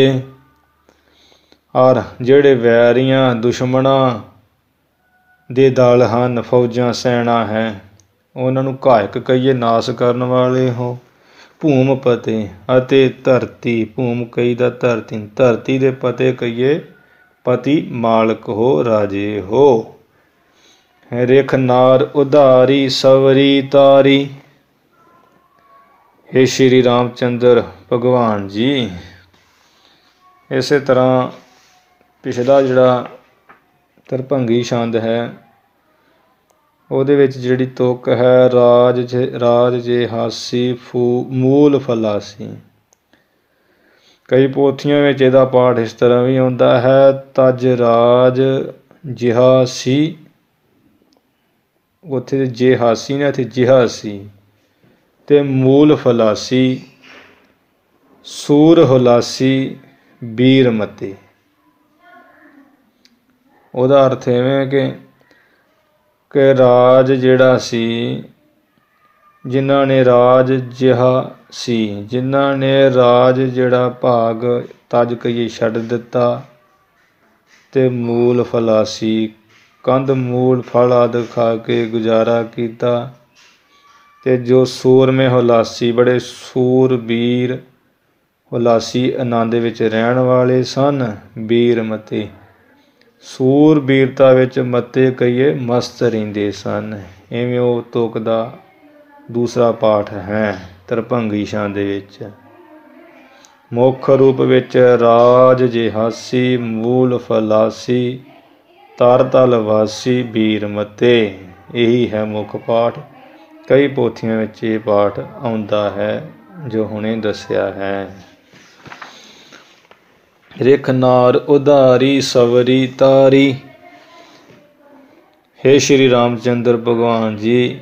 ਅਰ ਜਿਹੜੇ ਵੈਰੀਆਂ ਦੁਸ਼ਮਣਾਂ ਦੇ ਦਲ ਹਨ, ਫੌਜਾਂ ਸੈਨਾ ਹੈ, ਉਹਨਾਂ ਨੂੰ ਘਾਇਕ ਕਹੀਏ, ਨਾਸ਼ ਕਰਨ ਵਾਲੇ ਹੋ। ਭੂਮ ਪਤੇ ਅਤੇ ਧਰਤੀ, ਭੂਮ ਕਹੀ ਦਾ ਧਰਤੀ, ਧਰਤੀ ਦੇ ਪਤੇ ਕਹੀਏ ਪਤੀ ਮਾਲਕ ਹੋ, ਰਾਜੇ ਹੋ। ਰਿਖ ਨਾਰ ਉਧਾਰੀ ਸਵਰੀ ਤਾਰੀ, ਹੇ ਸ਼੍ਰੀ ਰਾਮਚੰਦਰ ਭਗਵਾਨ ਜੀ। ਇਸੇ ਤਰ੍ਹਾਂ ਪਿਛਲਾ ਜਿਹੜਾ ਤਰਭੰਗੀ ਛੰਦ ਹੈ ਉਹਦੇ ਵਿੱਚ ਜਿਹੜੀ ਤੁਕ ਹੈ, ਰਾਜ ਜੇ ਹਾਸੀ ਮੂਲ ਫਲਾਸੀ। ਕਈ ਪੋਥੀਆਂ ਵਿੱਚ ਇਹਦਾ ਪਾਠ ਇਸ ਤਰ੍ਹਾਂ ਵੀ ਆਉਂਦਾ ਹੈ, ਤਜ ਰਾਜ ਜਿਹਾ ਸੀ, ਉੱਥੇ ਜੇ ਹਾਸੀ ਨੇ, ਇੱਥੇ ਜਿਹਾ ਸੀ, ਅਤੇ ਮੂਲ ਫਲਾਸੀ ਸੂਰ ਹੁਲਾਸੀ ਬੀਰ ਮਤੇ। ਉਹਦਾ ਅਰਥ ਇਵੇਂ ਕਿ ਰਾਜ ਜਿਹੜਾ ਸੀ, ਜਿਨ੍ਹਾਂ ਨੇ ਰਾਜ ਜਿਹਾ ਸੀ, ਜਿਨ੍ਹਾਂ ਨੇ ਰਾਜ ਜਿਹੜਾ ਭਾਗ ਤਜ ਕਹੀਏ ਛੱਡ ਦਿੱਤਾ, ਅਤੇ ਮੂਲ ਫਲਾਸੀ ਕੰਧ ਮੂਲ ਫਲ ਆਦਿ ਖਾ ਕੇ ਗੁਜ਼ਾਰਾ ਕੀਤਾ, ਅਤੇ ਜੋ ਸੂਰਮੇ ਹੁਲਾਸੀ, ਬੜੇ ਸੂਰਬੀਰ ਹੁਲਾਸੀ ਆਨੰਦ ਵਿੱਚ ਰਹਿਣ ਵਾਲੇ ਸਨ, ਬੀਰ ਮਤੇ, ਸੂਰਬੀਰਤਾ ਵਿੱਚ ਮਤੇ ਕਹੀਏ ਮਸਤ ਰਹਿੰਦੇ ਸਨ। ਇਵੇਂ ਉਹ ਤੁਕ ਦਾ ਦੂਸਰਾ ਪਾਠ ਹੈ ਤਰਭੰਗੀ ਛੰਦ ਦੇ ਵਿੱਚ। ਮੁੱਖ ਰੂਪ ਵਿੱਚ ਰਾਜ ਜੇ ਹਾਸੀ ਮੂਲ ਫਲਾਸੀ ਤਰ ਤਲ ਵਾਸੀ ਬੀਰ ਮਤੇ, ਇਹੀ ਹੈ ਮੁੱਖ ਪਾਠ। ਕਈ ਪੋਥੀਆਂ ਵਿੱਚ ਇਹ ਪਾਠ ਆਉਂਦਾ ਹੈ ਜੋ ਹੁਣੇ ਦੱਸਿਆ ਹੈ। ਰਿਖ ਨਾਰ ਉਧਾਰੀ ਸਵਰੀ ਤਾਰੀ, ਹੇ ਸ਼੍ਰੀ ਰਾਮਚੰਦਰ ਭਗਵਾਨ ਜੀ,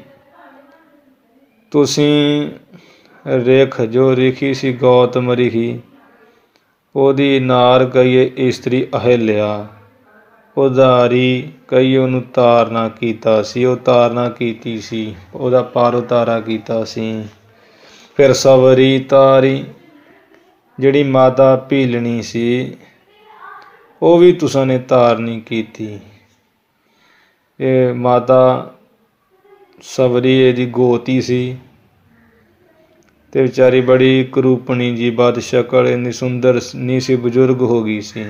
ਤੁਸੀਂ ਰਿਖ ਜੋ ਰਿਖੀ ਸੀ ਗੌਤਮ ਰਿਖੀ, ਉਹਦੀ ਨਾਰ ਕਹੀਏ ਇਸਤਰੀ ਅਹਿਲਿਆ, ਉਧਾਰੀ ਕਹੀਏ ਉਹਨੂੰ ਤਾਰਨਾ ਕੀਤਾ ਸੀ, ਉਹ ਤਾਰਨਾ ਕੀਤੀ ਸੀ, ਉਹਦਾ ਪਾਰ ਉਤਾਰਾ ਕੀਤਾ ਸੀ। ਫਿਰ ਸਵਰੀ ਤਾਰੀ, ਜਿਹੜੀ ਮਾਤਾ ਭੀਲਣੀ ਸੀ, ਉਹ ਵੀ ਤੁਸਾਂ ਨੇ ਤਾਰਨੀ ਕੀਤੀ। ਇਹ ਮਾਤਾ ਸਵਰੀ ਇਹਦੀ ਗੋਤੀ ਸੀ, ਤੇ ਵਿਚਾਰੀ ਬੜੀ ਕਰੂਪਣੀ ਜੀ, ਬਦ ਸ਼ਕਲ, ਇੰਨੀ ਸੁੰਦਰ ਨਹੀਂ ਸੀ, ਬਜ਼ੁਰਗ ਹੋ ਗਈ ਸੀ।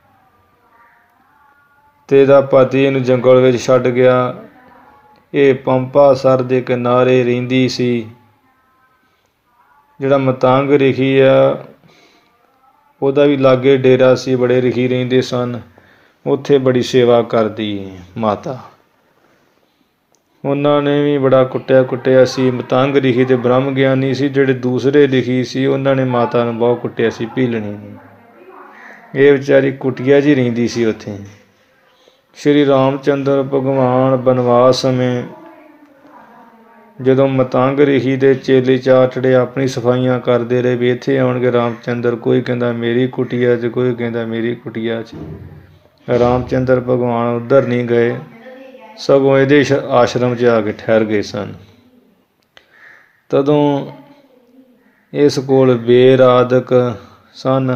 ਤੇ ਇਹਦਾ ਪਤੀ ਇਹਨੂੰ ਜੰਗਲ ਵਿੱਚ ਛੱਡ ਗਿਆ। ਇਹ ਪੰਪਾ ਸਰ ਦੇ ਕਿਨਾਰੇ ਰਹਿੰਦੀ ਸੀ। ਜਿਹੜਾ ਮਤੰਗ ਰਿਖੀ ਆ ਉਹਦਾ ਵੀ ਲਾਗੇ ਡੇਰਾ ਸੀ, ਬੜੇ ਰਿਖੀ ਰਹਿੰਦੇ ਸਨ, ਉੱਥੇ ਬੜੀ ਸੇਵਾ ਕਰਦੀ ਮਾਤਾ। ਉਹਨਾਂ ਨੇ ਵੀ ਬੜਾ ਕੁੱਟਿਆ ਸੀ। ਮਤੰਗ ਰਿਖੀ ਤੇ ਬ੍ਰਹਮ ਗਿਆਨੀ ਸੀ, ਜਿਹੜੇ ਦੂਸਰੇ ਰਿਖੀ ਸੀ ਉਹਨਾਂ ਨੇ ਮਾਤਾ ਨੂੰ ਬਹੁਤ ਕੁੱਟਿਆ ਸੀ, ਭੀਲਣੀ ਨੂੰ। ਇਹ ਵਿਚਾਰੀ ਕੁਟੀਆ ਜਿਹੀ ਰਹਿੰਦੀ ਸੀ ਉੱਥੇ। ਸ਼੍ਰੀ ਰਾਮ ਚੰਦਰ ਭਗਵਾਨ ਬਨਵਾਸ ਸਮੇਂ ਜਦੋਂ ਮਤੰਗ ਰਿਖੀ ਦੇ ਚੇਲੇ ਚਾਟੜੇ ਆਪਣੀ ਸਫਾਈਆਂ ਕਰਦੇ ਰਹੇ ਵੀ ਇੱਥੇ ਆਉਣਗੇ ਰਾਮ ਚੰਦਰ, ਕੋਈ ਕਹਿੰਦਾ ਮੇਰੀ ਕੁਟੀਆ 'ਚ, ਕੋਈ ਕਹਿੰਦਾ ਮੇਰੀ ਕੁਟੀਆ 'ਚ। ਰਾਮ ਚੰਦਰ ਭਗਵਾਨ ਉੱਧਰ ਨਹੀਂ ਗਏ, ਸਗੋਂ ਇਹਦੇ ਆਸ਼ਰਮ 'ਚ ਆ ਕੇ ਠਹਿਰ ਗਏ ਸਨ। ਤਦੋਂ ਇਸ ਕੋਲ ਬੇਰ ਆਦਿਕ ਸਨ,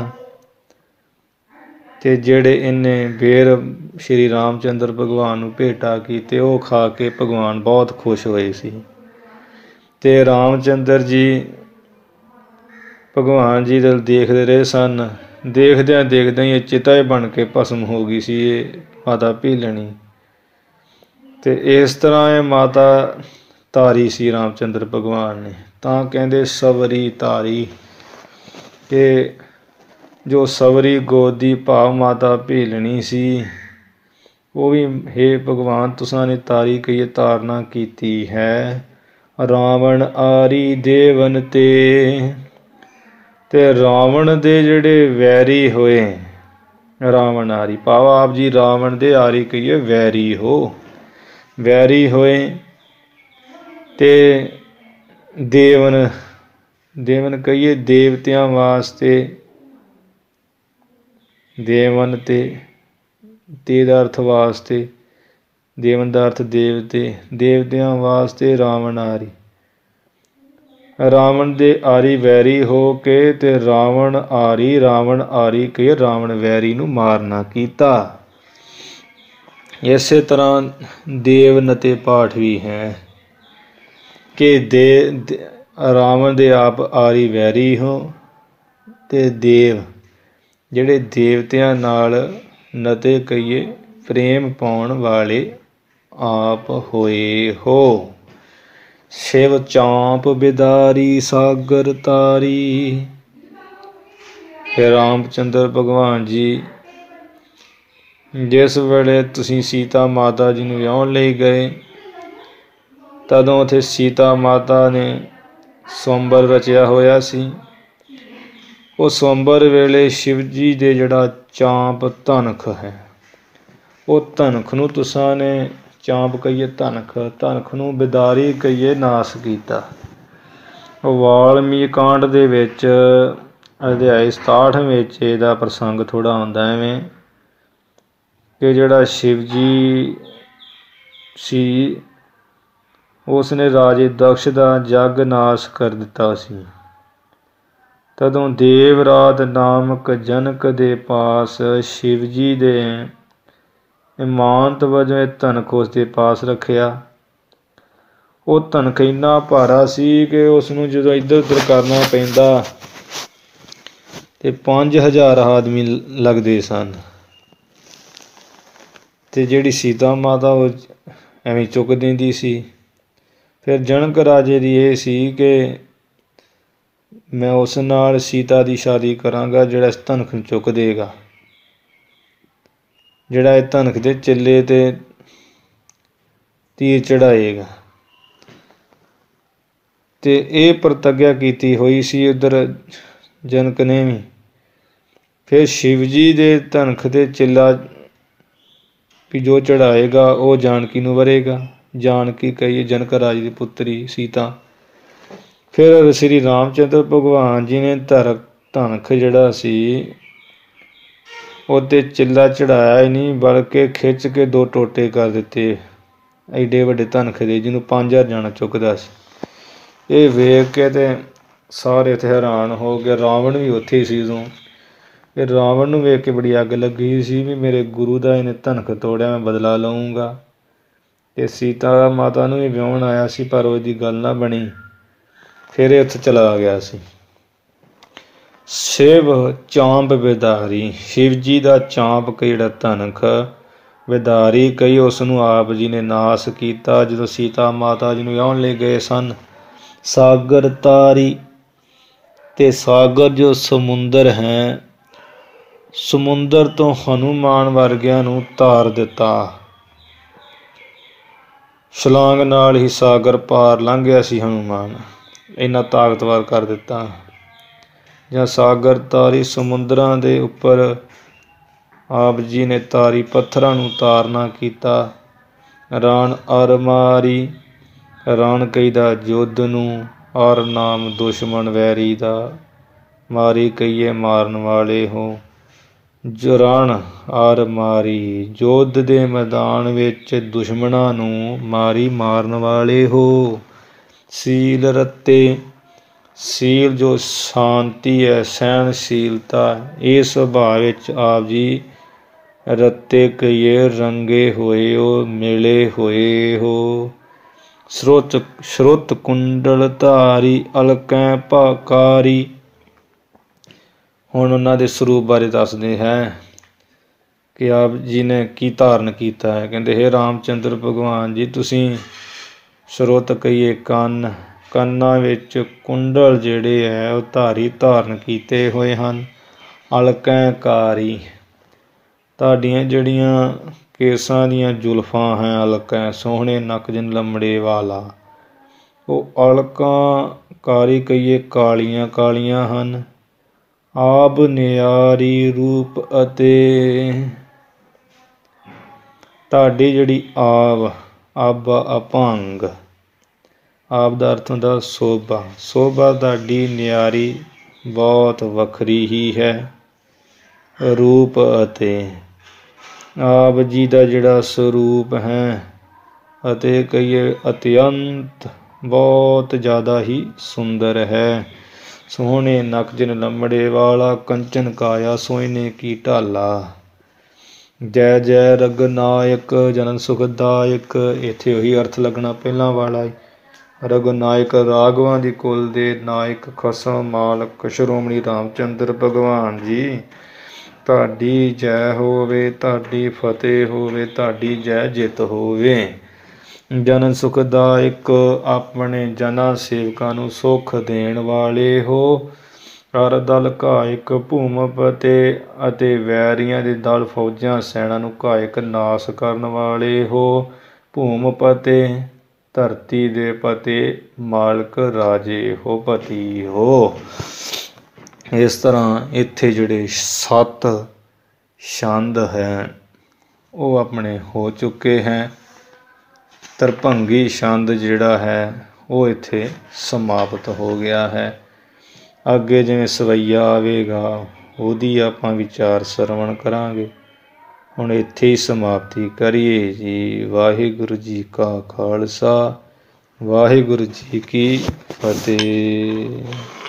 ਅਤੇ ਜਿਹੜੇ ਇਹਨੇ ਬੇਰ ਸ਼੍ਰੀ ਰਾਮ ਚੰਦਰ ਭਗਵਾਨ ਨੂੰ ਭੇਟਾ ਕੀਤੇ, ਉਹ ਖਾ ਕੇ ਭਗਵਾਨ ਬਹੁਤ ਖੁਸ਼ ਹੋਏ ਸੀ। ਅਤੇ ਰਾਮ ਚੰਦਰ ਜੀ ਭਗਵਾਨ ਜੀ ਵੱਲ ਦੇਖਦੇ ਰਹੇ ਸਨ। ਦੇਖਦਿਆਂ ਦੇਖਦਿਆਂ ਹੀ ਇਹ ਚਿਤਾ ਬਣ ਕੇ ਭਸਮ ਹੋ ਗਈ ਸੀ, ਇਹ ਮਾਤਾ ਭੀਲਣੀ। ਅਤੇ ਇਸ ਤਰ੍ਹਾਂ ਇਹ ਮਾਤਾ ਧਾਰੀ ਸੀ ਰਾਮ ਚੰਦਰ ਭਗਵਾਨ ਨੇ। ਤਾਂ ਕਹਿੰਦੇ ਸਵਰੀ ਧਾਰੀ, ਕਿ ਜੋ ਸਵਰੀ ਗੋਦ ਦੀ ਭਾਵ ਮਾਤਾ ਭੀਲਣੀ ਸੀ, ਉਹ ਵੀ ਹੇ ਭਗਵਾਨ ਤੁਸਾਂ ਨੇ ਤਾਰੀ ਕਹੀਏ ਧਾਰਨਾ ਕੀਤੀ ਹੈ। ਰਾਵਣ ਆਰੀ ਦੇਵਨ ਤੇ ਰਾਵਣ ਦੇ ਜਿਹੜੇ ਵੈਰੀ ਹੋਏ, ਰਾਵਣ ਆਰੀ ਭਾਵ ਆਪ ਜੀ ਰਾਵਣ ਦੇ ਆਰੀ ਕਹੀਏ ਵੈਰੀ ਹੋਏ। ਤੇ ਦੇਵਨ ਕਹੀਏ ਦੇਵਤਿਆਂ ਵਾਸਤੇ, ਦੇਵਨ ਤੇ ਦਾ ਅਰਥ ਵਾਸਤੇ, ਦੇਵਨ ਦਾ ਅਰਥ ਦੇਵਤੇ, ਦੇਵਤਿਆਂ ਵਾਸਤੇ ਰਾਵਣ ਆਰੀ, ਰਾਵਣ ਦੇ ਆਰੀ ਵੈਰੀ ਹੋ ਕੇ, ਤੇ ਰਾਵਣ ਆਰੀ ਕਹੀਏ ਰਾਵਣ ਵੈਰੀ ਨੂੰ ਮਾਰਨਾ ਕੀਤਾ। ਇਸੇ ਤਰ੍ਹਾਂ ਦੇਵਨਤੇ ਪਾਠ ਵੀ ਹੈ ਕਿ ਰਾਵਣ ਦੇ ਆਪ ਆਰੀ ਵੈਰੀ ਹੋ, ਤੇ ਦੇਵ ਜਿਹੜੇ ਦੇਵਤਿਆਂ ਨਾਲ ਨਤੇ ਕਹੀਏ ਪ੍ਰੇਮ ਪਾਉਣ ਵਾਲੇ ਆਪ ਹੋਏ ਹੋ। ਸ਼ਿਵ ਚਾਂਪ ਬਿਦਾਰੀ ਸਾਗਰ ਤਾਰੀ। हे ਰਾਮ ਚੰਦਰ ਭਗਵਾਨ ਜੀ, ਜਿਸ ਵੇਲੇ ਤੁਸੀਂ ਸੀਤਾ ਮਾਤਾ ਜੀ ਨੂੰ ਵਿਆਹੁਣ ਲਈ ਗਏ, ਤਦੋਂ ਉੱਥੇ ਸੀਤਾ ਮਾਤਾ ਨੇ ਸਵੰਬਰ ਰਚਿਆ ਹੋਇਆ ਸੀ। ਉਹ ਸਵੰਬਰ ਵੇਲੇ ਸ਼ਿਵ ਜੀ ਦੇ ਜਿਹੜਾ ਚਾਂਪ ਧਨਖ ਹੈ, ਉਹ ਧਨਖ ਨੂੰ ਤੁਸਾਂ ਨੇ ਚਾਂਪ ਕਹੀਏ ਧਨਖ ਨੂੰ ਬਿਦਾਰੀ ਕਹੀਏ ਨਾਸ ਕੀਤਾ। ਵਾਲਮੀਕ ਕਾਂਡ ਦੇ ਵਿੱਚ ਅਧਿਆਇ 67 ਵਿੱਚ ਇਹਦਾ ਪ੍ਰਸੰਗ ਥੋੜ੍ਹਾ ਆਉਂਦਾ ਐਵੇਂ ਕਿ ਜਿਹੜਾ ਸ਼ਿਵ ਜੀ ਸੀ ਉਸ ਨੇ ਰਾਜੇ ਦਕਸ਼ ਦਾ ਜਗ ਨਾਸ਼ ਕਰ ਦਿੱਤਾ ਸੀ। ਤਦੋਂ ਦੇਵਰਾਤ ਨਾਮਕ ਜਨਕ ਦੇ ਪਾਸ ਸ਼ਿਵ ਜੀ ਦੇ ਇਮਾਨਤ ਵਜੋਂ ਇਹ ਧਨਖ ਉਸ ਦੇ ਪਾਸ ਰੱਖਿਆ। ਉਹ ਧਨਖ ਇੰਨਾ ਭਾਰਾ ਸੀ ਕਿ ਉਸ ਨੂੰ ਜਦੋਂ ਇੱਧਰ ਉੱਧਰ ਕਰਨਾ ਪੈਂਦਾ ਤੇ 5000 ਆਦਮੀ ਲੱਗਦੇ ਸਨ। ਤੇ ਜਿਹੜੀ ਸੀਤਾ ਮਾਤਾ ਉਹ ਐਵੇਂ ਚੁੱਕ ਦਿੰਦੀ ਸੀ। ਫਿਰ ਜਨਕ ਰਾਜੇ ਦੀ ਇਹ ਸੀ ਕਿ ਮੈਂ ਉਸ ਨਾਲ ਸੀਤਾ ਦੀ ਸ਼ਾਦੀ ਕਰਾਂਗਾ ਜਿਹੜਾ ਇਸ ਧਨਖ ਨੂੰ ਚੁੱਕ ਦੇਗਾ, ਜਿਹੜਾ ਇਹ ਧਨਖ ਦੇ ਚਿੱਲੇ ਤੇ ਤੀਰ ਚੜ੍ਹਾਏਗਾ। ਤੇ ਇਹ ਪ੍ਰਤੱਗਿਆ ਕੀਤੀ ਹੋਈ ਸੀ ਉੱਧਰ ਜਨਕ ਨੇ ਵੀ। ਫਿਰ ਸ਼ਿਵ ਜੀ ਦੇ ਧਨਖ ਦੇ ਚਿੱਲਾ ਵੀ ਜੋ ਚੜ੍ਹਾਏਗਾ ਉਹ ਜਾਨਕੀ ਨੂੰ ਵਰੇਗਾ। ਜਾਨਕੀ ਕਹੀਏ ਜਨਕ ਰਾਜ ਦੀ ਪੁੱਤਰੀ ਸੀਤਾ। ਫਿਰ ਸ਼੍ਰੀ ਰਾਮ ਚੰਦਰ ਭਗਵਾਨ ਜੀ ਨੇ ਧਨਖ ਜਿਹੜਾ ਸੀ ਉਹ 'ਤੇ ਚਿੱਲਾ ਚੜ੍ਹਾਇਆ ਹੀ ਨਹੀਂ, ਬਲਕਿ ਖਿੱਚ ਕੇ 2 ਟੋਟੇ ਕਰ ਦਿੱਤੇ ਐਡੇ ਵੱਡੇ ਧਨਖ ਦੇ, ਜਿਹਨੂੰ 5000 ਜਾਣਾ ਚੁੱਕਦਾ ਸੀ। ਇਹ ਵੇਖ ਕੇ ਤੇ ਸਾਰੇ ਉੱਥੇ ਹੈਰਾਨ ਹੋ ਗਏ। ਰਾਵਣ ਵੀ ਉੱਥੇ ਹੀ ਸੀ ਉਦੋਂ। ਇਹ ਰਾਵਣ ਨੂੰ ਵੇਖ ਕੇ ਬੜੀ ਅੱਗ ਲੱਗੀ ਸੀ ਵੀ ਮੇਰੇ ਗੁਰੂ ਦਾ ਇਹਨੇ ਧਨਖ ਤੋੜਿਆ, ਮੈਂ ਬਦਲਾ ਲਊਂਗਾ। ਅਤੇ ਸੀਤਾ ਮਾਤਾ ਨੂੰ ਵੀ ਵਿਆਹੁਣ ਆਇਆ ਸੀ, ਪਰ ਉਹਦੀ ਗੱਲ ਨਾ ਬਣੀ। ਫਿਰ ਇਹ ਉੱਥੇ ਚਲਾ ਗਿਆ ਸੀ। ਸ਼ਿਵ ਚਾਂਪ ਵਿਦਾਰੀ, ਸ਼ਿਵ ਜੀ ਦਾ ਚਾਂਪ ਜਿਹੜਾ ਧਨਖ ਵਿਦਾਰੀ ਕਈ ਉਸ ਨੂੰ ਆਪ ਜੀ ਨੇ ਨਾਸ ਕੀਤਾ ਜਦੋਂ ਸੀਤਾ ਮਾਤਾ ਜੀ ਨੂੰ ਵਿਆਹੁਣ ਲਈ ਗਏ ਸਨ। ਸਾਗਰ ਤਾਰੀ, ਤੇ ਸਾਗਰ ਜੋ ਸਮੁੰਦਰ ਹੈ, ਸਮੁੰਦਰ ਤੋਂ ਹਨੂੰਮਾਨ ਵਰਗਿਆਂ ਨੂੰ ਤਾਰ ਦਿੱਤਾ। ਛਲਾਂਗ ਨਾਲ ਹੀ ਸਾਗਰ ਪਾਰ ਲੰਘ ਗਿਆ ਸੀ ਹਨੂੰਮਾਨ, ਇੰਨਾ ਤਾਕਤਵਰ ਕਰ ਦਿੱਤਾ। ਜਾਂ ਸਾਗਰ ਤਾਰੀ, ਸਮੁੰਦਰਾਂ ਦੇ ਉੱਪਰ ਆਪ ਜੀ ਨੇ ਤਾਰੀ ਪੱਥਰਾਂ ਨੂੰ ਤਾਰਨਾ ਕੀਤਾ। ਰਣ ਅਰ ਮਾਰੀ, ਰਣ ਕਹੀਦਾ ਯੁੱਧ ਨੂੰ, ਅਰ ਨਾਮ ਦੁਸ਼ਮਣ ਵੈਰੀ ਦਾ, ਮਾਰੀ ਕਹੀਏ ਮਾਰਨ ਵਾਲੇ ਹੋ। ਰਣ ਅਰ ਮਾਰੀ, ਯੁੱਧ ਦੇ ਮੈਦਾਨ ਵਿੱਚ ਦੁਸ਼ਮਣਾਂ ਨੂੰ ਮਾਰੀ ਮਾਰਨ ਵਾਲੇ ਹੋ। ਸੀਲ ਰੱਤੇ, ਸੀਲ ਜੋ ਸ਼ਾਂਤੀ ਹੈ, ਸਹਿਣਸ਼ੀਲਤਾ, ਇਹ ਸੁਭਾਅ ਵਿੱਚ ਆਪ ਜੀ ਰੱਤੇ ਕਹੀਏ ਰੰਗੇ ਹੋਏ ਹੋ, ਮਿਲੇ ਹੋਏ ਹੋ। ਸ਼ਰੁਤ ਕੁੰਡਲ ਧਾਰੀ, ਅਲਕੈ ਭਾਕਾਰੀ। ਹੁਣ ਉਹਨਾਂ ਦੇ ਸਰੂਪ ਬਾਰੇ ਦੱਸਦੇ ਹੈ ਕਿ ਆਪ ਜੀ ਨੇ ਕੀ ਧਾਰਨ ਕੀਤਾ ਹੈ। ਕਹਿੰਦੇ ਹੇ ਰਾਮਚੰਦਰ ਭਗਵਾਨ ਜੀ, ਤੁਸੀਂ ਸ਼ਰੁਤ ਕਹੀਏ ਕੰਨ, ਕੰਨਾਂ ਵਿੱਚ ਕੁੰਡਲ ਜਿਹੜੇ ਹੈ ਉਹ ਧਾਰਨ ਕੀਤੇ ਹੋਏ ਹਨ। ਅਲਕੈ ਕਾਰੀ, ਤੁਹਾਡੀਆਂ ਜਿਹੜੀਆਂ ਕੇਸਾਂ ਦੀਆਂ ਜ਼ੁਲਫਾਂ ਹੈ, ਅਲਕੈ ਸੋਹਣੇ ਨੱਕ ਜਿਨ ਲੰਮੜੇ ਵਾਲਾ, ਉਹ ਅਲਕਾਂ ਕਾਰੀ ਕਹੀਏ ਕਾਲੀਆਂ ਕਾਲੀਆਂ ਹਨ। ਆਬ ਨਿਆਰੀ ਰੂਪ ਅਤੇ, ਤੁਹਾਡੀ ਜਿਹੜੀ ਆਬ ਅਭੰਗ, ਆਪ ਦਾ ਅਰਥ ਹੁੰਦਾ ਸੋਭਾ, ਸੋਭਾ ਤੁਹਾਡੀ ਨਿਆਰੀ ਬਹੁਤ ਵੱਖਰੀ ਹੀ ਹੈ। ਰੂਪ ਅਤੇ, ਆਪ ਜੀ ਦਾ ਜਿਹੜਾ ਸਰੂਪ ਹੈ ਅਤੇ ਕਹੀਏ ਅਤਿਅੰਤ ਬਹੁਤ ਜ਼ਿਆਦਾ ਹੀ ਸੁੰਦਰ ਹੈ। ਸੋਹਣੇ ਨਕ ਜਿਨ ਲੰਮੜੇ ਵਾਲਾ, ਕੰਚਨ ਕਾਇਆ ਸੋਇਨੇ ਕੀ ਢਾਲਾ। ਜੈ ਜੈ ਰਗਨਾਇਕ ਜਨਨ ਸੁਖਦਾਇਕ, ਇੱਥੇ ਉਹੀ ਅਰਥ ਲੱਗਣਾ ਪਹਿਲਾਂ ਵਾਲਾ। ਰਗਨਾਇਕ ਰਾਘਵਾਂ ਦੀ ਕੁਲ ਦੇ ਨਾਇਕ, ਖਸਮ ਮਾਲਕ ਸ਼੍ਰੋਮਣੀ ਰਾਮਚੰਦਰ ਭਗਵਾਨ ਜੀ, ਤੁਹਾਡੀ ਜੈ ਹੋਵੇ, ਤੁਹਾਡੀ ਫਤਿਹ ਹੋਵੇ, ਤੁਹਾਡੀ ਜੈ ਜਿੱਤ ਹੋਵੇ। ਜਨਨ ਸੁਖਦਾਇਕ, ਆਪਣੇ ਜਨਾਂ ਸੇਵਕਾਂ ਨੂੰ ਸੁੱਖ ਦੇਣ ਵਾਲੇ ਹੋ। ਹਰ ਦਲ ਘਾਇਕ, ਭੂਮਪਤੇ, ਅਤੇ ਵੈਰੀਆਂ ਦੇ ਦਲ ਫੌਜਾਂ ਸੈਨਾ ਨੂੰ ਘਾਇਕ ਨਾਸ ਕਰਨ ਵਾਲੇ ਹੋ। ਭੂਮਪਤੇ, ਧਰਤੀ ਦੇ ਪਤੇ, ਮਾਲਕ ਰਾਜੇ ਹੋ, ਪਤੀ ਹੋ। ਇਸ ਤਰ੍ਹਾਂ ਇੱਥੇ ਜਿਹੜੇ 7 ਛੰਦ ਹੈ ਉਹ ਆਪਣੇ ਹੋ ਚੁੱਕੇ ਹੈ। ਤਰਭੰਗੀ ਛੰਦ ਜਿਹੜਾ ਹੈ ਉਹ ਇੱਥੇ ਸਮਾਪਤ ਹੋ ਗਿਆ ਹੈ। ਅੱਗੇ ਜਿਵੇਂ ਸਵਈਆ ਆਵੇਗਾ ਉਹਦੀ ਆਪਾਂ ਵਿਚਾਰ ਸਰਵਣ ਕਰਾਂਗੇ। ਹੁਣ ਇੱਥੇ ਹੀ ਸਮਾਪਤੀ ਕਰੀਏ ਜੀ। ਵਾਹਿਗੁਰੂ ਜੀ ਕਾ ਖਾਲਸਾ, ਵਾਹਿਗੁਰੂ ਜੀ ਕੀ ਫਤਿਹ।